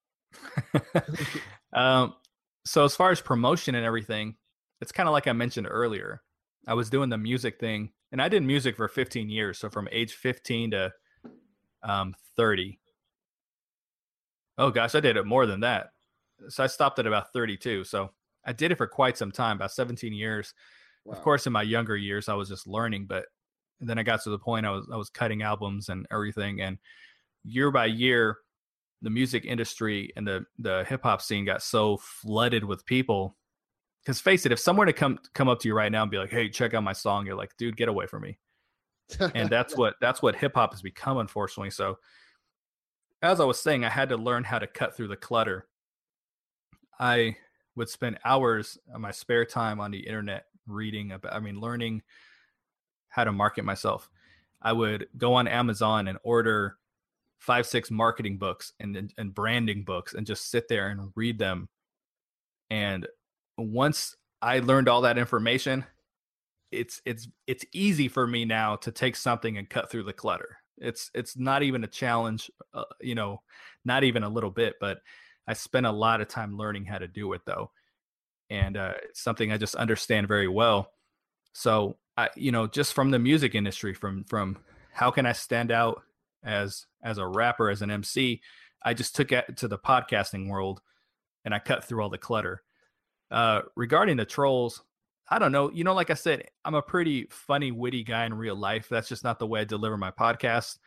So as far as promotion and everything, it's kind of like I mentioned earlier. I was doing the music thing, and I did music for 15 years. So from age 15 to 30. Oh gosh, I did it more than that. So I stopped at about 32. So I did it for quite some time, about 17 years. Wow. Of course, in my younger years, I was just learning, but then I got to the point I was cutting albums and everything. And year by year, the music industry and the hip hop scene got so flooded with people. Because face it, if someone to come up to you right now and be like, "Hey, check out my song," you're like, "Dude, get away from me." And that's what hip hop has become, unfortunately. So, as I was saying, I had to learn how to cut through the clutter. I would spend hours of my spare time on the internet learning how to market myself. I would go on Amazon and order 5-6 marketing books and branding books and just sit there and read them. And once I learned all that information, it's easy for me now to take something and cut through the clutter. It's not even a challenge, not even a little bit, but I spent a lot of time learning how to do it though. And it's something I just understand very well. So just from the music industry, from how can I stand out as a rapper, as an MC, I just took it to the podcasting world and I cut through all the clutter. Regarding the trolls, I don't know. Like I said, I'm a pretty funny, witty guy in real life. That's just not the way I deliver my podcast.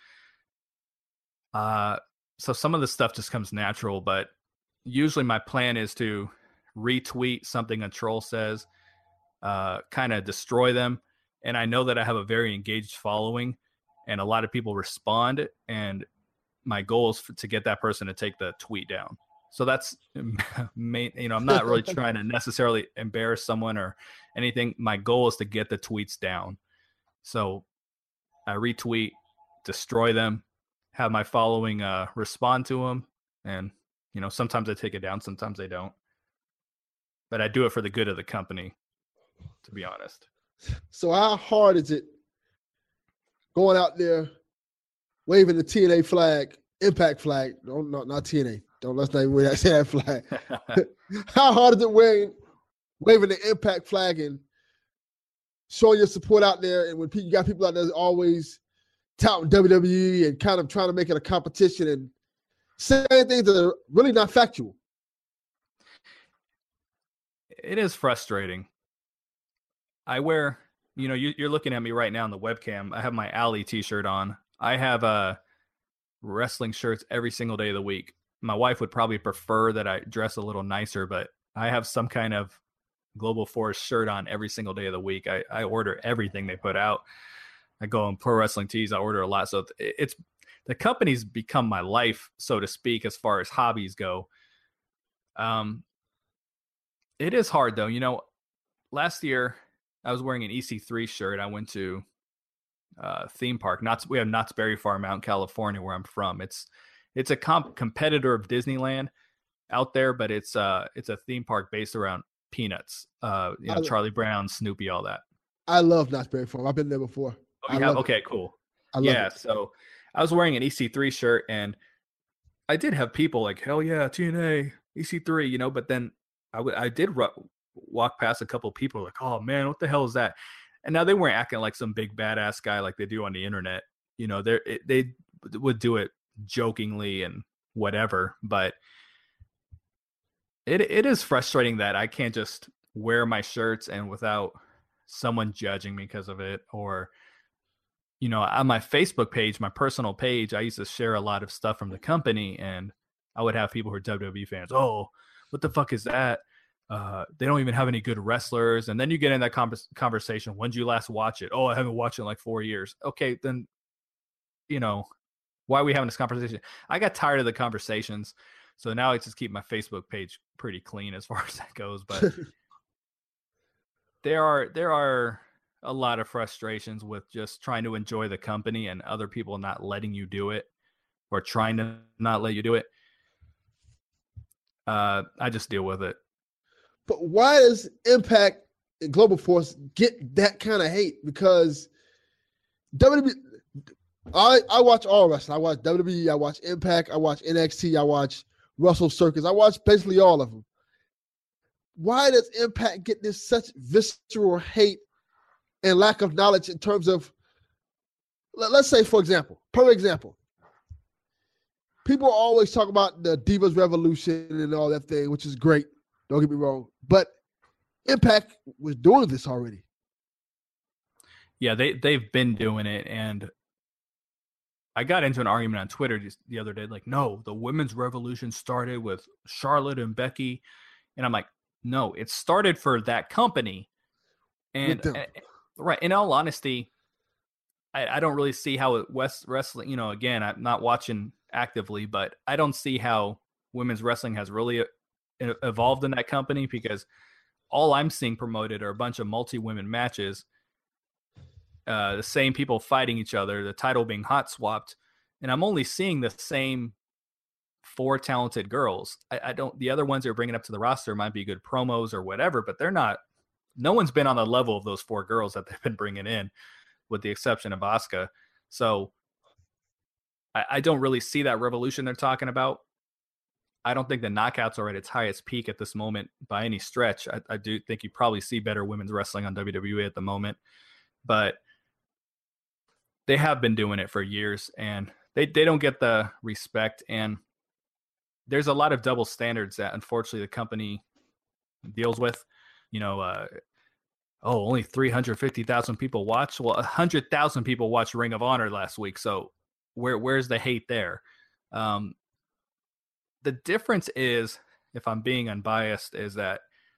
So some of the stuff just comes natural, but usually my plan is to retweet something a troll says, kind of destroy them. And I know that I have a very engaged following and a lot of people respond. And my goal is to get that person to take the tweet down. So that's main, I'm not really trying to necessarily embarrass someone or anything. My goal is to get the tweets down. So I retweet, destroy them, have my following respond to them. And, sometimes I take it down, sometimes they don't. But I do it for the good of the company, to be honest. So how hard is it going out there, waving the TNA flag, Impact flag? No, not TNA. Let's not even say that flag. How hard is it waving the Impact flag and showing your support out there? And when you got people out there always touting WWE and kind of trying to make it a competition and saying things that are really not factual. It is frustrating. I wear, you're looking at me right now on the webcam. I have my Alley t-shirt on. I have wrestling shirts every single day of the week. My wife would probably prefer that I dress a little nicer, but I have some kind of Global Force shirt on every single day of the week. I order everything they put out. I go on Pro Wrestling Tees. I order a lot. So it's the company's become my life, so to speak, as far as hobbies go. It is hard though. Last year I was wearing an EC3 shirt. I went to theme park. We have Knott's Berry Farm out in California where I'm from. It's a competitor of Disneyland out there, but it's a theme park based around Peanuts. Charlie Brown, Snoopy, all that. I love Knott's Berry Farm. I've been there before. Oh, you have? Okay, cool. I love it. So I was wearing an EC3 shirt, and I did have people like, hell yeah, TNA, EC3, but then I did walk past a couple of people like, oh man, what the hell is that? And now they weren't acting like some big badass guy like they do on the internet. They would do it jokingly and whatever, but it is frustrating that I can't just wear my shirts and without someone judging me because of it. Or on my Facebook page, my personal page, I used to share a lot of stuff from the company, and I would have people who are WWE fans. Oh, what the fuck is that? They don't even have any good wrestlers. And then you get in that conversation. When did you last watch it? Oh, I haven't watched it in like 4 years. Okay, then, why are we having this conversation? I got tired of the conversations. So now I just keep my Facebook page pretty clean as far as that goes. But there are a lot of frustrations with just trying to enjoy the company and other people not letting you do it or trying to not let you do it. I just deal with it. But why does Impact and Global Force get that kind of hate? Because WWE, I watch all wrestling. I watch WWE, I watch Impact, I watch NXT, I watch Russell Circus. I watch basically all of them. Why does Impact get this such visceral hate and lack of knowledge in terms of, let's say, for example, people always talk about the Divas Revolution and all that thing, which is great. Don't get me wrong. But Impact was doing this already. Yeah, they've been doing it. And I got into an argument on Twitter just the other day, like, no, the women's revolution started with Charlotte and Becky. And I'm like, no, it started for that company. And right, in all honesty, I don't really see how West Wrestling, you know, again, I'm not watching actively, but I don't see how women's wrestling has really evolved in that company, because all I'm seeing promoted are a bunch of multi-women matches, the same people fighting each other, the title being hot swapped, and I'm only seeing the same 4 talented girls. I don't, the other ones they're bringing up to the roster might be good promos or whatever, but they're not, no one's been on the level of those 4 girls that they've been bringing in, with the exception of Asuka. So I don't really see that revolution they're talking about. I don't think the Knockouts are at its highest peak at this moment by any stretch. I do think you probably see better women's wrestling on WWE at the moment, but they have been doing it for years, and they don't get the respect. And there's a lot of double standards that unfortunately the company deals with. You know, only 350,000 people watch. Well, 100,000 people watched Ring of Honor last week. So where's the hate there? The difference is, if I'm being unbiased, is that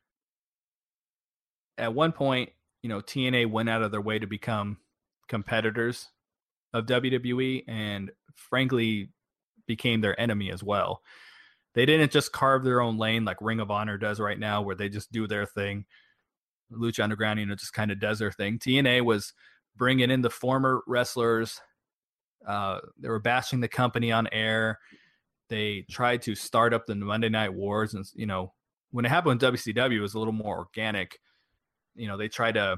at one point, you know, TNA went out of their way to become competitors of WWE, and frankly became their enemy as well. They didn't just carve their own lane like Ring of Honor does right now, where they just do their thing. Lucha Underground, you know, just kind of does their thing. TNA was bringing in the former wrestlers. They were bashing the company on air. They tried to start up the Monday Night Wars, and you know, when it happened with WCW, it was a little more organic. You know, they try to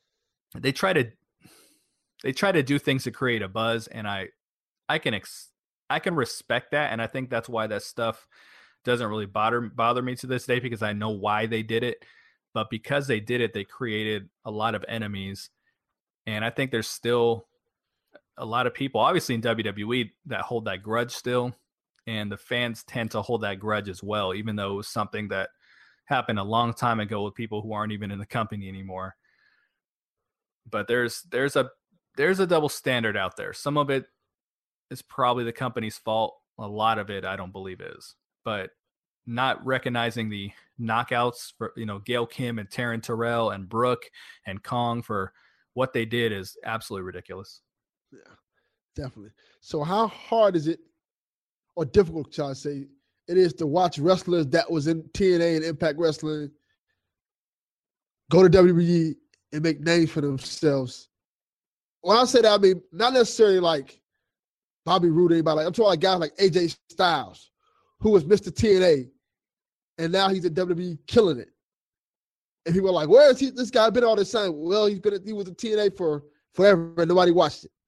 do things to create a buzz, and I can respect that, and I think that's why that stuff doesn't really bother me to this day, because I know why they did it. But because they did it, they created a lot of enemies, and I think there's still a lot of people, obviously in WWE, that hold that grudge still, and the fans tend to hold that grudge as well, even though it was something that happened a long time ago with people who aren't even in the company anymore. But there's a double standard out there. Some of it is probably the company's fault. A lot of it I don't believe is. But not recognizing the Knockouts for, you know, Gail Kim and Taryn Terrell and Brooke and Kong for what they did is absolutely ridiculous. Yeah, definitely. So how hard is it, or difficult, shall I say, it is to watch wrestlers that was in TNA and Impact Wrestling go to WWE and make names for themselves? When I say that, I mean not necessarily like Bobby Roode or anybody. Like, I'm talking like guys like AJ Styles, who was Mr. TNA, and now he's at WWE killing it. And people are like, where is he? This guy been all this time? Well, he was at TNA for forever, and nobody watched it.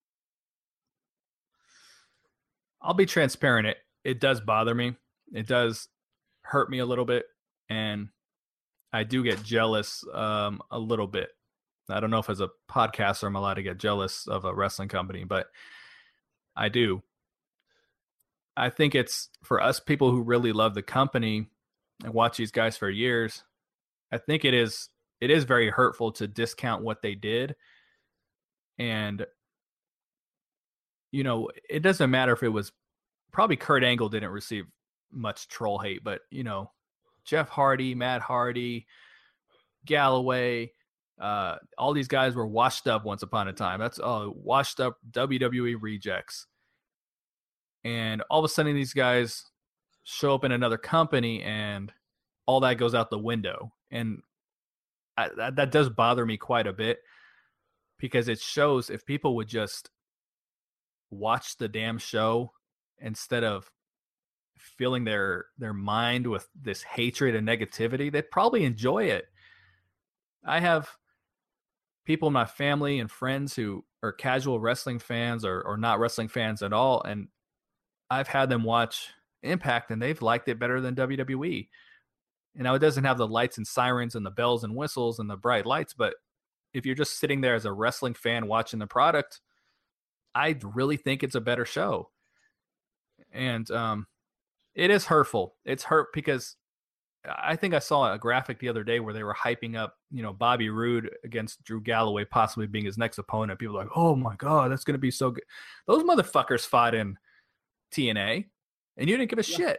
I'll be transparent. It does bother me. It does hurt me a little bit, and I do get jealous a little bit. I don't know if as a podcaster I'm allowed to get jealous of a wrestling company, but I do. I think it's for us people who really love the company and watch these guys for years. I think it is very hurtful to discount what they did. And, you know, it doesn't matter if it was, probably Kurt Angle didn't receive much troll hate, but, you know, Jeff Hardy, Matt Hardy, Galloway, all these guys were washed up once upon a time. That's washed up WWE rejects. And all of a sudden these guys show up in another company and all that goes out the window. And that does bother me quite a bit, because it shows if people would just watch the damn show instead of filling their mind with this hatred and negativity, they'd probably enjoy it. I have people in my family and friends who are casual wrestling fans or not wrestling fans at all, and I've had them watch Impact and they've liked it better than WWE. You know, it doesn't have the lights and sirens and the bells and whistles and the bright lights, but if you're just sitting there as a wrestling fan watching the product, I really think it's a better show. And it is hurtful. It's hurt because I think I saw a graphic the other day where they were hyping up, Bobby Roode against Drew Galloway possibly being his next opponent. People are like, oh my God, that's going to be so good. Those motherfuckers fought in TNA and you didn't give a shit.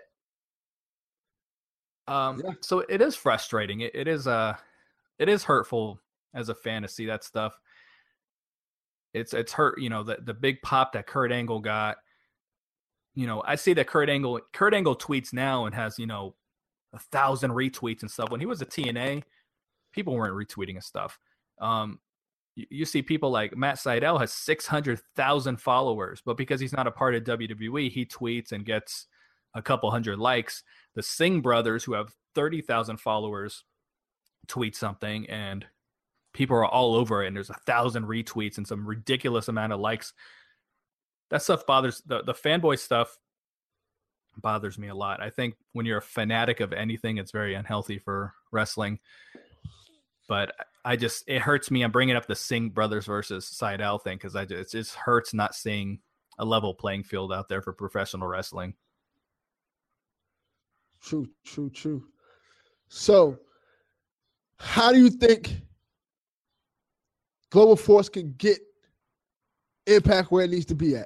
So it is frustrating. It is hurtful as a fan to see that stuff. It's hurt, the big pop that Kurt Angle got. I see that Kurt Angle tweets now and has, 1,000 retweets and stuff. When he was at TNA, people weren't retweeting his stuff. You see people like Matt Sydal has 600,000 followers, but because he's not a part of WWE, he tweets and gets a couple hundred likes. The Singh brothers, who have 30,000 followers, tweet something and people are all over it, and there's 1,000 retweets and some ridiculous amount of likes. That stuff bothers the fanboy stuff. Bothers me a lot. I think when you're a fanatic of anything, it's very unhealthy for wrestling. But it hurts me. I'm bringing up the Singh brothers versus Sydal thing because it just hurts not seeing a level playing field out there for professional wrestling. True. So, how do you think Global Force can get Impact where it needs to be at?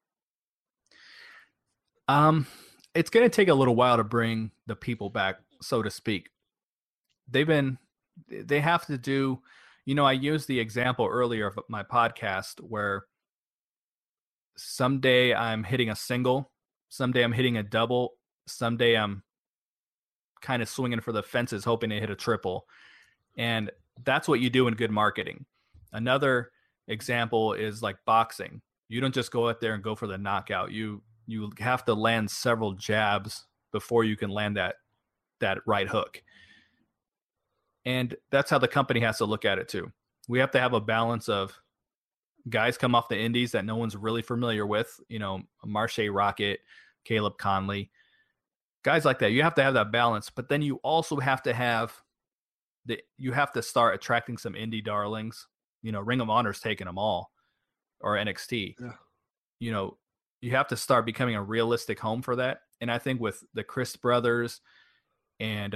It's going to take a little while to bring the people back, so to speak. They have to do, I used the example earlier of my podcast where someday I'm hitting a single, someday I'm hitting a double, someday I'm kind of swinging for the fences, hoping to hit a triple. And that's what you do in good marketing. Another example is like boxing. You don't just go out there and go for the knockout. You have to land several jabs before you can land that right hook. And that's how the company has to look at it too. We have to have a balance of guys come off the indies that no one's really familiar with, Marche Rocket, Caleb Conley, guys like that. You have to have that balance, but then you also have to start attracting some indie darlings. Ring of Honor's taking them all, or NXT. Yeah. You have to start becoming a realistic home for that. And I think with the Chris brothers and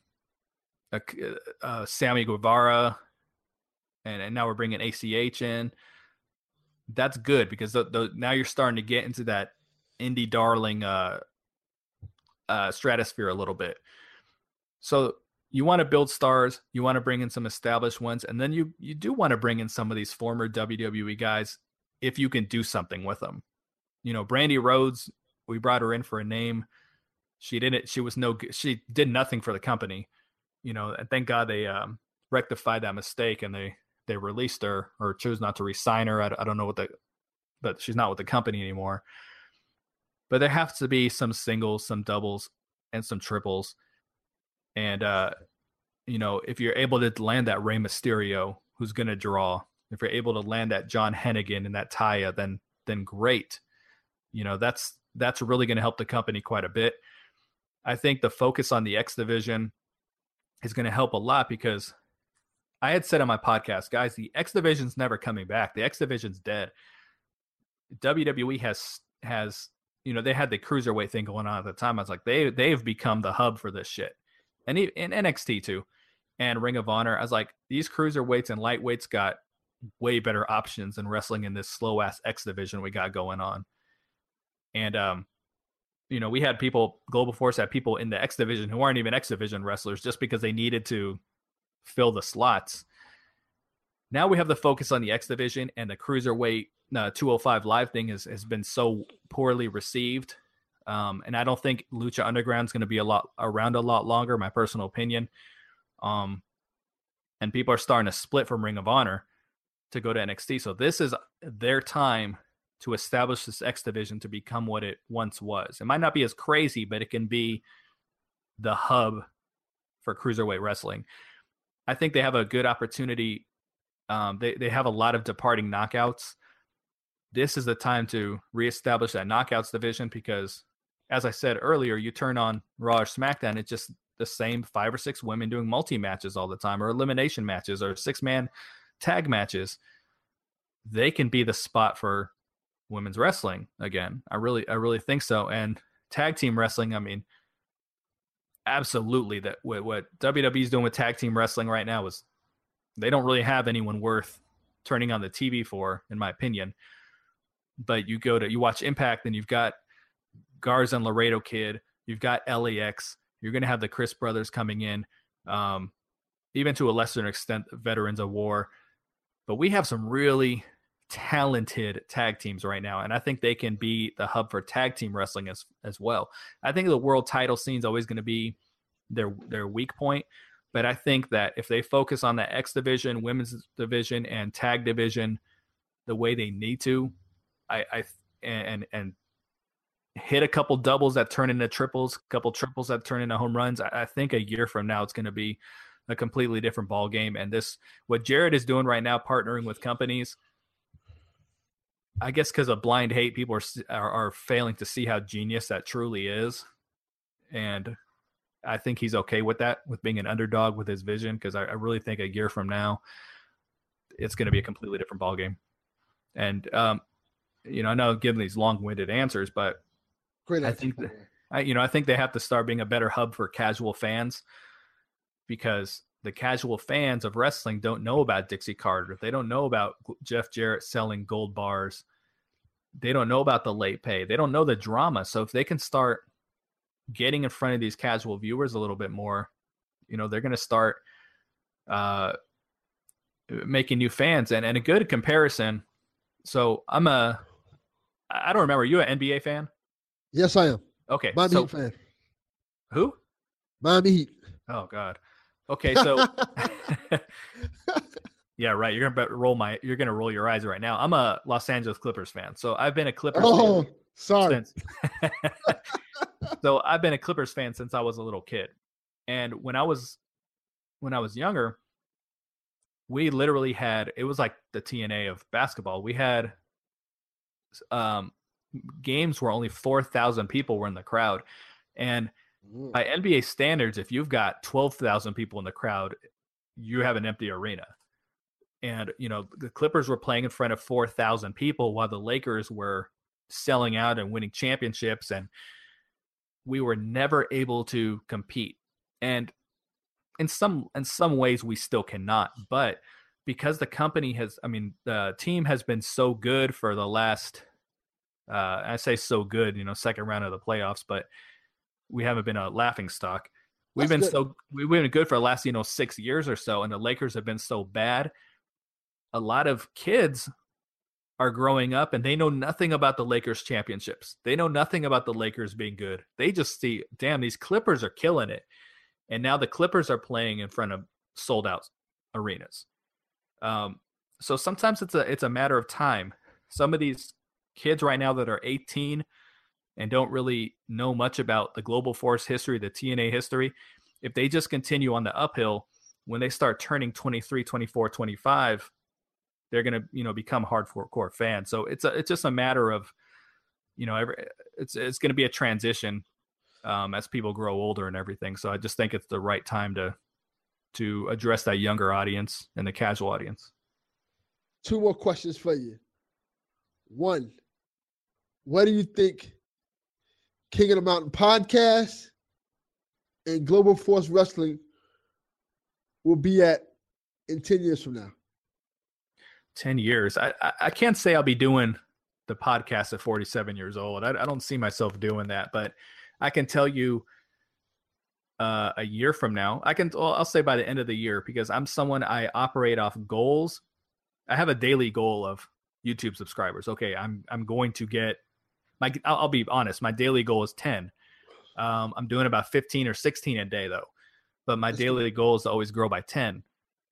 Sammy Guevara, and now we're bringing ACH in, that's good because now you're starting to get into that indie darling stratosphere a little bit. So you want to build stars, you want to bring in some established ones, and then you do want to bring in some of these former WWE guys if you can do something with them. Brandy Rhodes, we brought her in for a name. She did nothing for the company, and thank God they rectified that mistake and they released her or chose not to re-sign her. I don't know but she's not with the company anymore. But there has to be some singles, some doubles, and some triples. And, if you're able to land that Rey Mysterio, who's going to draw, if you're able to land that John Hennigan and that Taya, then great. That's really going to help the company quite a bit. I think the focus on the X Division is going to help a lot because I had said on my podcast, guys, the X Division's never coming back. The X Division's dead. WWE has they had the cruiserweight thing going on at the time. I was like, they've become the hub for this shit. And in NXT too, and Ring of Honor, I was like, these cruiserweights and lightweights got way better options than wrestling in this slow ass X Division we got going on. And we had Global Force had people in the X Division who aren't even X Division wrestlers just because they needed to fill the slots. Now we have the focus on the X Division, and the cruiserweight 205 Live thing has been so poorly received. And I don't think Lucha Underground is going to be around a lot longer, my personal opinion. And people are starting to split from Ring of Honor to go to NXT. So this is their time to establish this X Division to become what it once was. It might not be as crazy, but it can be the hub for cruiserweight wrestling. I think they have a good opportunity. They have a lot of departing knockouts. This is the time to reestablish that knockouts division because, as I said earlier, you turn on Raw or SmackDown, it's just the same 5 or 6 women doing multi-matches all the time, or elimination matches, or 6-man tag matches. They can be the spot for women's wrestling again. I really think so. And tag team wrestling, I mean, Absolutely. That what WWE is doing with tag team wrestling right now is they don't really have anyone worth turning on the TV for, in my opinion. But you watch Impact, and you've got Garza and Laredo Kid, you've got LAX, you're going to have the Chris brothers coming in, even to a lesser extent, veterans of war. But we have some really talented tag teams right now, and I think they can be the hub for tag team wrestling as well. I think the world title scene is always going to be their weak point, but I think that if they focus on the X division, women's division, and tag division the way they need to, and hit a couple doubles that turn into triples, a couple triples that turn into home runs, I think a year from now it's going to be a completely different ball game. And what Jarrett is doing right now, partnering with companies, I guess because of blind hate, people are failing to see how genius that truly is. And I think he's okay with that, with being an underdog with his vision, because I really think a year from now it's going to be a completely different ball game. And I know I'm giving these long-winded answers, but great answer. I think they have to start being a better hub for casual fans, because the casual fans of wrestling don't know about Dixie Carter. They don't know about Jeff Jarrett selling gold bars. They don't know about the late pay. They don't know the drama. So if they can start getting in front of these casual viewers a little bit more, they're going to start making new fans. And a good comparison. So I don't remember. Are you an NBA fan? Yes, I am. Okay. Miami Heat fan. Who? Miami Heat. Oh God. Okay, so yeah, right. You're gonna roll your eyes right now. I'm a Los Angeles Clippers fan, so I've been a Clippers. Oh, fan sorry. So I've been a Clippers fan since I was a little kid, and when I was younger, we literally had, it was like the TNA of basketball. We had games where only 4,000 people were in the crowd, and by NBA standards, if you've got 12,000 people in the crowd, you have an empty arena. And, the Clippers were playing in front of 4,000 people while the Lakers were selling out and winning championships. And we were never able to compete. And in some ways, we still cannot. But because the team has been so good for the last, I say so good, second round of the playoffs, but we haven't been a laughing stock. We've been good for the last 6 years or so, and the Lakers have been so bad. A lot of kids are growing up and they know nothing about the Lakers championships. They know nothing about the Lakers being good. They just see, damn, these Clippers are killing it, and now the Clippers are playing in front of sold out arenas. So sometimes it's a matter of time. Some of these kids right now that are 18 and don't really know much about the Global Force history, the TNA history, if they just continue on the uphill, when they start turning 23, 24, 25, they're going to, become hardcore fans. So it's just a matter of, it's going to be a transition as people grow older and everything. So I just think it's the right time to address that younger audience and the casual audience. 2 more questions for you. 1, what do you think King of the Mountain podcast and Global Force Wrestling will be at in 10 years from now? 10 years. I can't say I'll be doing the podcast at 47 years old. I don't see myself doing that, but I can tell you a year from now, I'll say by the end of the year, because I operate off goals. I have a daily goal of YouTube subscribers. Okay. I'm going to get I'll be honest. My daily goal is 10. I'm doing about 15 or 16 a day though, but my daily goal is to always grow by 10.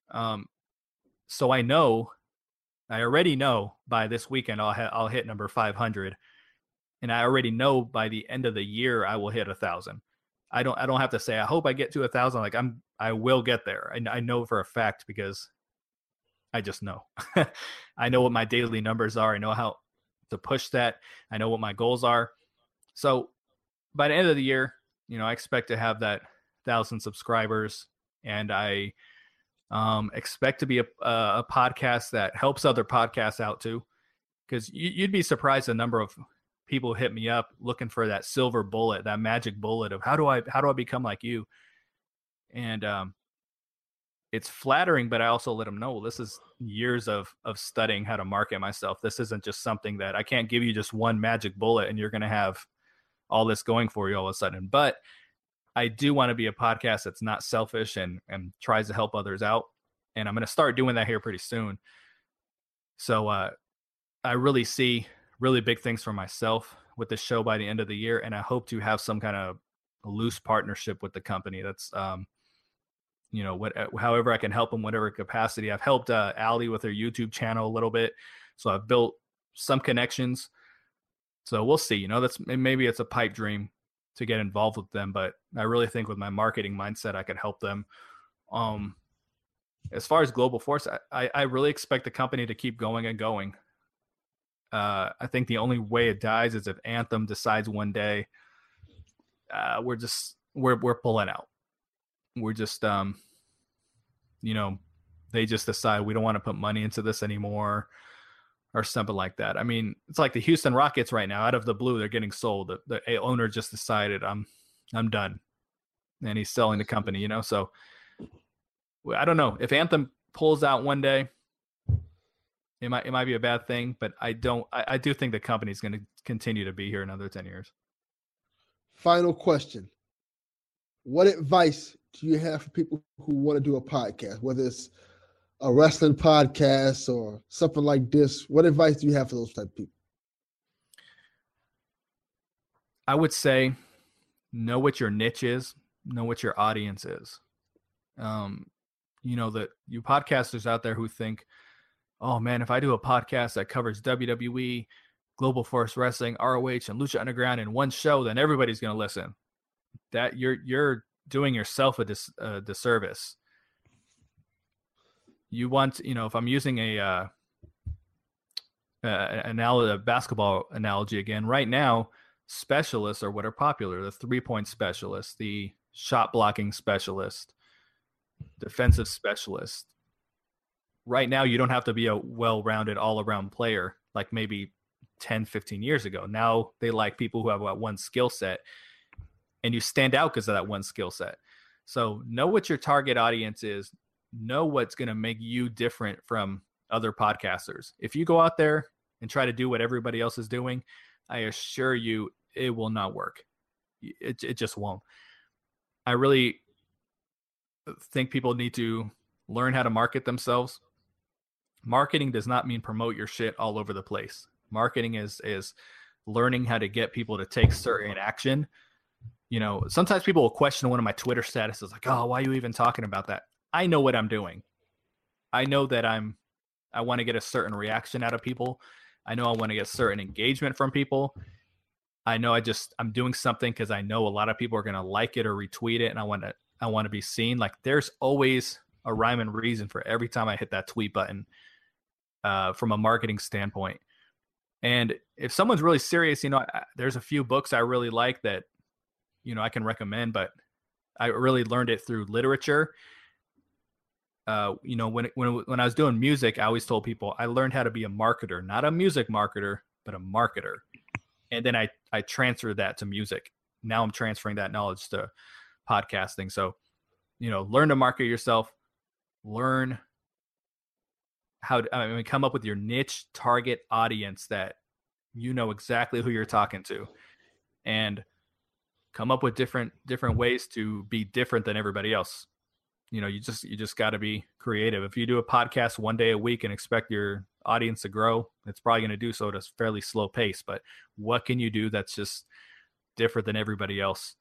So I already know by this weekend I'll hit number 500, and I already know by the end of the year I will hit 1,000. I don't have to say I hope I get to 1,000. Like I will get there, and I know for a fact because I just know. I know what my daily numbers are. I know how to push that. I know what my goals are. So by the end of the year, I expect to have that 1,000 subscribers, and I expect to be a podcast that helps other podcasts out too, because you'd be surprised the number of people hit me up looking for that silver bullet, that magic bullet of how do I become like you? And it's flattering, but I also let them know this is years of studying how to market myself. This isn't just something that I can't give you just one magic bullet and you're going to have all this going for you all of a sudden. But I do want to be a podcast that's not selfish and tries to help others out. And I'm going to start doing that here pretty soon. So I really see really big things for myself with this show by the end of the year. And I hope to have some kind of loose partnership with the company. That's, however I can help them, whatever capacity. I've helped Allie with her YouTube channel a little bit. So I've built some connections. So we'll see, maybe it's a pipe dream to get involved with them, but I really think with my marketing mindset, I could help them. As far as Global Force, I really expect the company to keep going and going. I think the only way it dies is if Anthem decides one day we're pulling out. We're just, they just decide we don't want to put money into this anymore or something like that. I mean, it's like the Houston Rockets right now, out of the blue, they're getting sold. The owner just decided I'm done, and he's selling the company, so I don't know if Anthem pulls out one day, it might be a bad thing, but I do think the company's going to continue to be here another 10 years. Final question. What advice do you have for people who want to do a podcast, whether it's a wrestling podcast or something like this? What advice do you have for those type of people? I would say know what your niche is, know what your audience is. That you podcasters out there who think, oh man, if I do a podcast that covers WWE, Global Force Wrestling, ROH, and Lucha Underground in one show, then everybody's going to listen. That you're doing yourself a disservice. You want, if I'm using a basketball analogy again, right now, specialists are what are popular. The 3-point specialist, the shot blocking specialist, defensive specialist. Right now, you don't have to be a well-rounded, all-around player like maybe 10, 15 years ago. Now they like people who have one skill set, and you stand out because of that one skill set. So know what your target audience is. Know what's going to make you different from other podcasters. If you go out there and try to do what everybody else is doing, I assure you it will not work. It just won't. I really think people need to learn how to market themselves. Marketing does not mean promote your shit all over the place. Marketing is learning how to get people to take certain action. Sometimes people will question one of my Twitter statuses like, oh, why are you even talking about that? I know what I'm doing. I know that I want to get a certain reaction out of people. I know I want to get certain engagement from people. I know I'm doing something because I know a lot of people are going to like it or retweet it, and I want to be seen. Like there's always a rhyme and reason for every time I hit that tweet button from a marketing standpoint. And if someone's really serious, there's a few books I really like that, I can recommend, but I really learned it through literature. When I was doing music, I always told people I learned how to be a marketer, not a music marketer, but a marketer. And then I transferred that to music. Now I'm transferring that knowledge to podcasting. So, learn to market yourself, learn how to come up with your niche target audience that exactly who you're talking to, and come up with different ways to be different than everybody else. You just got to be creative. If you do a podcast one day a week and expect your audience to grow, it's probably going to do so at a fairly slow pace. But what can you do that's just different than everybody else?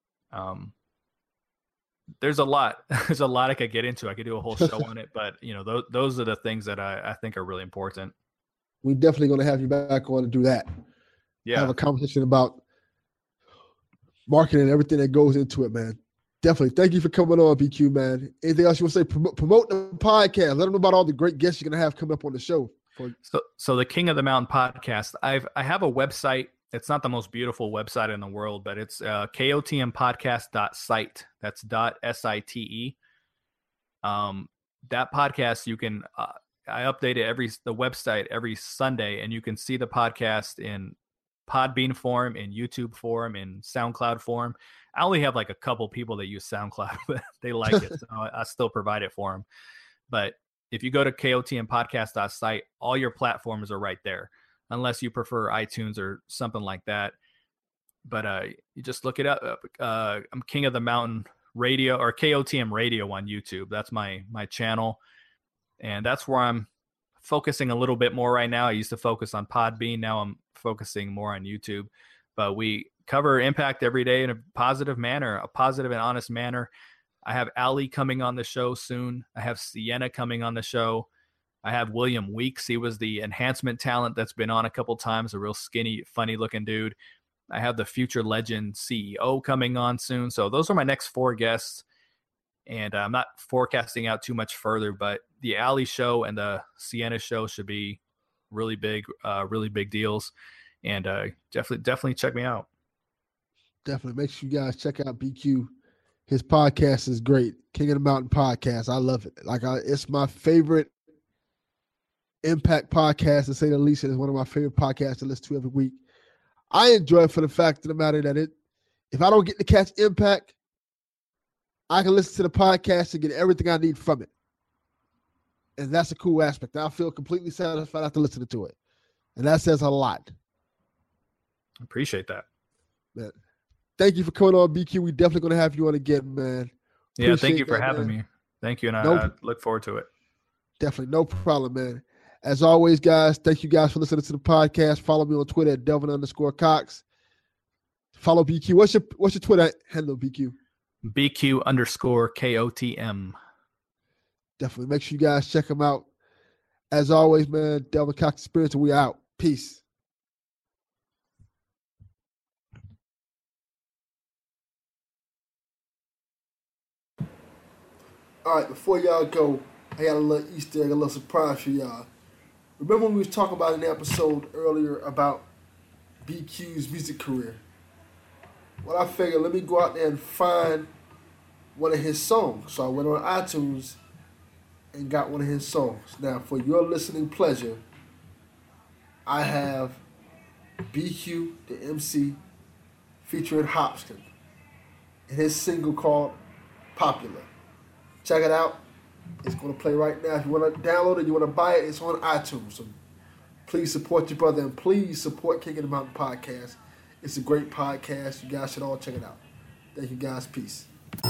There's a lot. There's a lot I could get into. I could do a whole show on it. But those are the things that I think are really important. We're definitely going to have you back on to do that. Yeah. Have a conversation about marketing and everything that goes into it, man. Definitely. Thank you for coming on, BQ, man. Anything else you want to say? Promote the podcast. Let them know about all the great guests you're going to have coming up on the show. So the King of the Mountain podcast, I have a website. It's not the most beautiful website in the world, but it's kotmpodcast.site. That's .site. That podcast, you can, I update it the website every Sunday, and you can see the podcast in Podbean form, in YouTube form, in SoundCloud form. I only have like a couple people that use SoundCloud, but they like it, so I still provide it for them. But if you go to kotmpodcast.site, all your platforms are right there, unless you prefer iTunes or something like that. But you just look it up. I'm King of the Mountain Radio, or KOTM Radio on YouTube. That's my channel, and that's where I'm focusing a little bit more right now. I used to focus on Podbean. Now I'm focusing more on YouTube. But we cover Impact every day in a positive manner, a positive and honest manner. I have Ali coming on the show soon. I have Sienna coming on the show. I have William Weeks. He was the enhancement talent that's been on a couple times, a real skinny, funny-looking dude. I have the Future Legend CEO coming on soon. So those are my next 4 guests. And I'm not forecasting out too much further, but the Ali show and the Sienna show should be really big deals. And definitely check me out. Definitely. Make sure you guys check out BQ. His podcast is great. King of the Mountain Podcast. I love it. It's my favorite Impact podcast, to say the least. It's one of my favorite podcasts to listen to every week. I enjoy it for the fact of the matter that if I don't get to catch Impact, I can listen to the podcast and get everything I need from it. And that's a cool aspect. I feel completely satisfied after listening to it. And that says a lot. Appreciate that. Man. Thank you for coming on, BQ. We definitely going to have you on again, man. Yeah, thank you for having me. Thank you, and I look forward to it. Definitely. No problem, man. As always, guys, thank you guys for listening to the podcast. Follow me on Twitter at Delvin_Cox. Follow BQ. What's your Twitter handle, BQ? BQ_KOTM. Definitely. Make sure you guys check them out. As always, man, Delvin Cox Experience, and we out. Peace. All right, before y'all go, I got a little Easter egg, a little surprise for y'all. Remember when we was talking about in the episode earlier about BQ's music career? Well, I figured let me go out there and find one of his songs. So I went on iTunes and got one of his songs. Now, for your listening pleasure, I have BQ, the MC, featuring Hopston, and his single called Popular. Check it out. It's going to play right now. If you want to download it, you want to buy it, it's on iTunes. So please support your brother, and please support King of the Mountain Podcast. It's a great podcast. You guys should all check it out. Thank you, guys. Peace.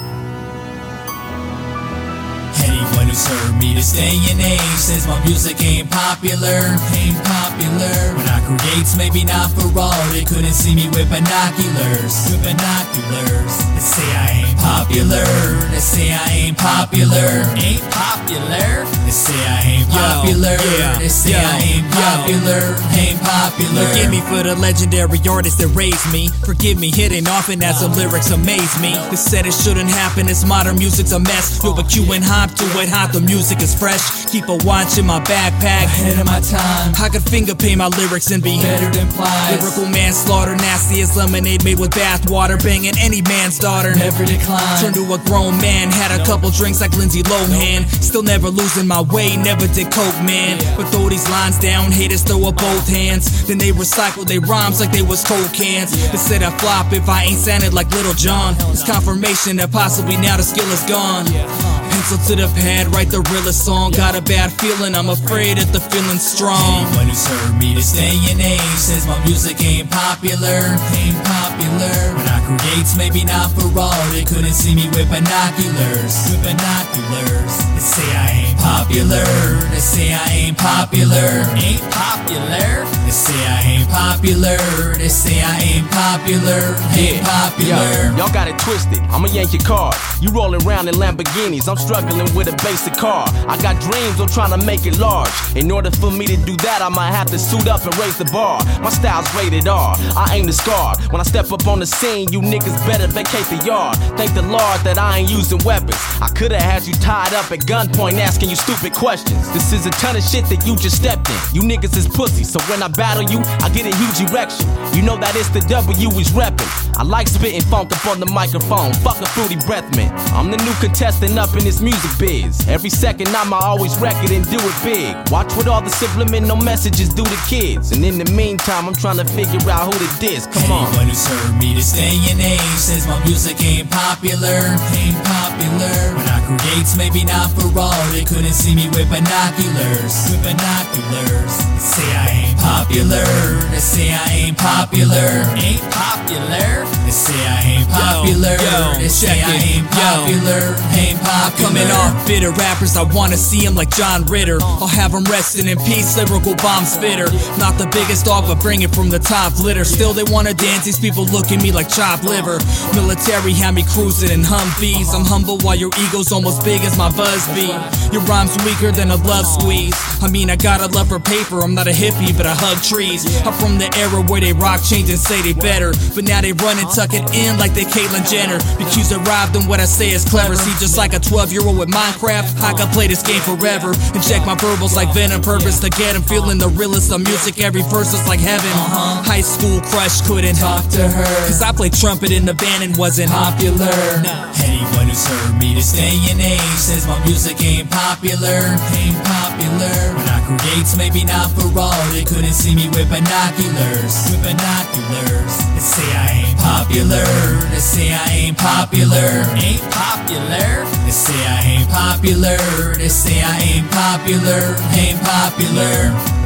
Anyone who's heard me to stay in age says my music ain't popular. When I create, maybe not for all. They couldn't see me with binoculars. They say I ain't popular. They say I ain't popular. They say I ain't popular. They say I ain't popular. Forgive me for the legendary artist that raised me. Forgive me hitting often as the lyrics amaze me. They said it shouldn't happen, this modern music's a mess. Yo, but you and hop to it hot, the music is fresh. Keep a watch in my backpack, ahead of my time. I could finger paint my lyrics and be better than Plies. Lyrical manslaughter, nasty as lemonade made with bath water. Banging any man's daughter, never decline. Turned to a grown man, had a couple drinks like Lindsay Lohan. Still never losing my way, never did coke, man. But throw these lines down, haters throw up both hands. Then they recycle their rhymes like they was coke cans. They said I flop if I ain't sounded like Little John. It's confirmation that possibly now the skill is gone. Pencil to the pad, write the realest song. Got a bad feeling, I'm afraid that the feeling's strong. Anyone who's heard me this day and age says my music ain't popular. When I create, maybe not for all. They couldn't see me with binoculars. They say I ain't popular. They say I ain't popular. They say I ain't popular. They say I ain't popular. Yo, y'all got it twisted. I'ma yank your card. You rolling around in Lamborghinis, I'm struggling with a basic car. I got dreams, I'm trying to make it large. In order for me to do that, I might have to suit up and raise the bar. My style's rated R, I aim to scar. When I step up on the scene, you niggas better vacate the yard. Thank the Lord that I ain't using weapons. I could've had you tied up at gunpoint asking you stupid stupid questions. This is a ton of shit that you just stepped in. You niggas is pussy, so when I battle you, I get a huge erection. You know that it's the W is reppin'. I like spitting funk up on the microphone. Fuck a fruity breath mint. I'm the new contestant up in this music biz. Every second I'ma always wreck it and do it big. Watch what all the subliminal messages do to kids. And in the meantime, I'm trying to figure out who to diss. Come on. Anyone who's heard me this day and age says my music ain't popular. Ain't popular. When I create, maybe not for all. They couldn't see me with binoculars. With binoculars. They say I ain't popular. They say I ain't popular. Ain't popular. They say I ain't popular. They say I ain't popular. Ain't popular. Coming off bitter rappers, I wanna see them like John Ritter. I'll have them resting in peace, lyrical bomb spitter. Not the biggest dog, but bring it from the top litter. Still they wanna dance, these people look at me like chopped liver. Military had me cruising in Humvees. I'm humble while your ego's almost big as my buzz bee. Your rhyme's weaker than a love squeeze. I mean, I got a love for paper, I'm not a hippie, but I hug trees. I'm from the era where they rock change and say they better, but now they run and tuck it in like they Caitlyn Jenner. BQ's arrived and what I say is clever. See, just like a 12-year-old with Minecraft, I could play this game forever and check my verbals like Venom. Purpose to get 'em feeling the realest of music. Every verse is like heaven. High school crush couldn't talk to her, cause I played trumpet in the band and wasn't popular. Anyone who's heard me this day and age says my music ain't popular. Ain't popular. When I create, maybe not for all. They couldn't see me with binoculars. With binoculars. They say I ain't popular. They say I ain't popular. Ain't popular. They say I ain't popular. They say I ain't popular. Ain't popular.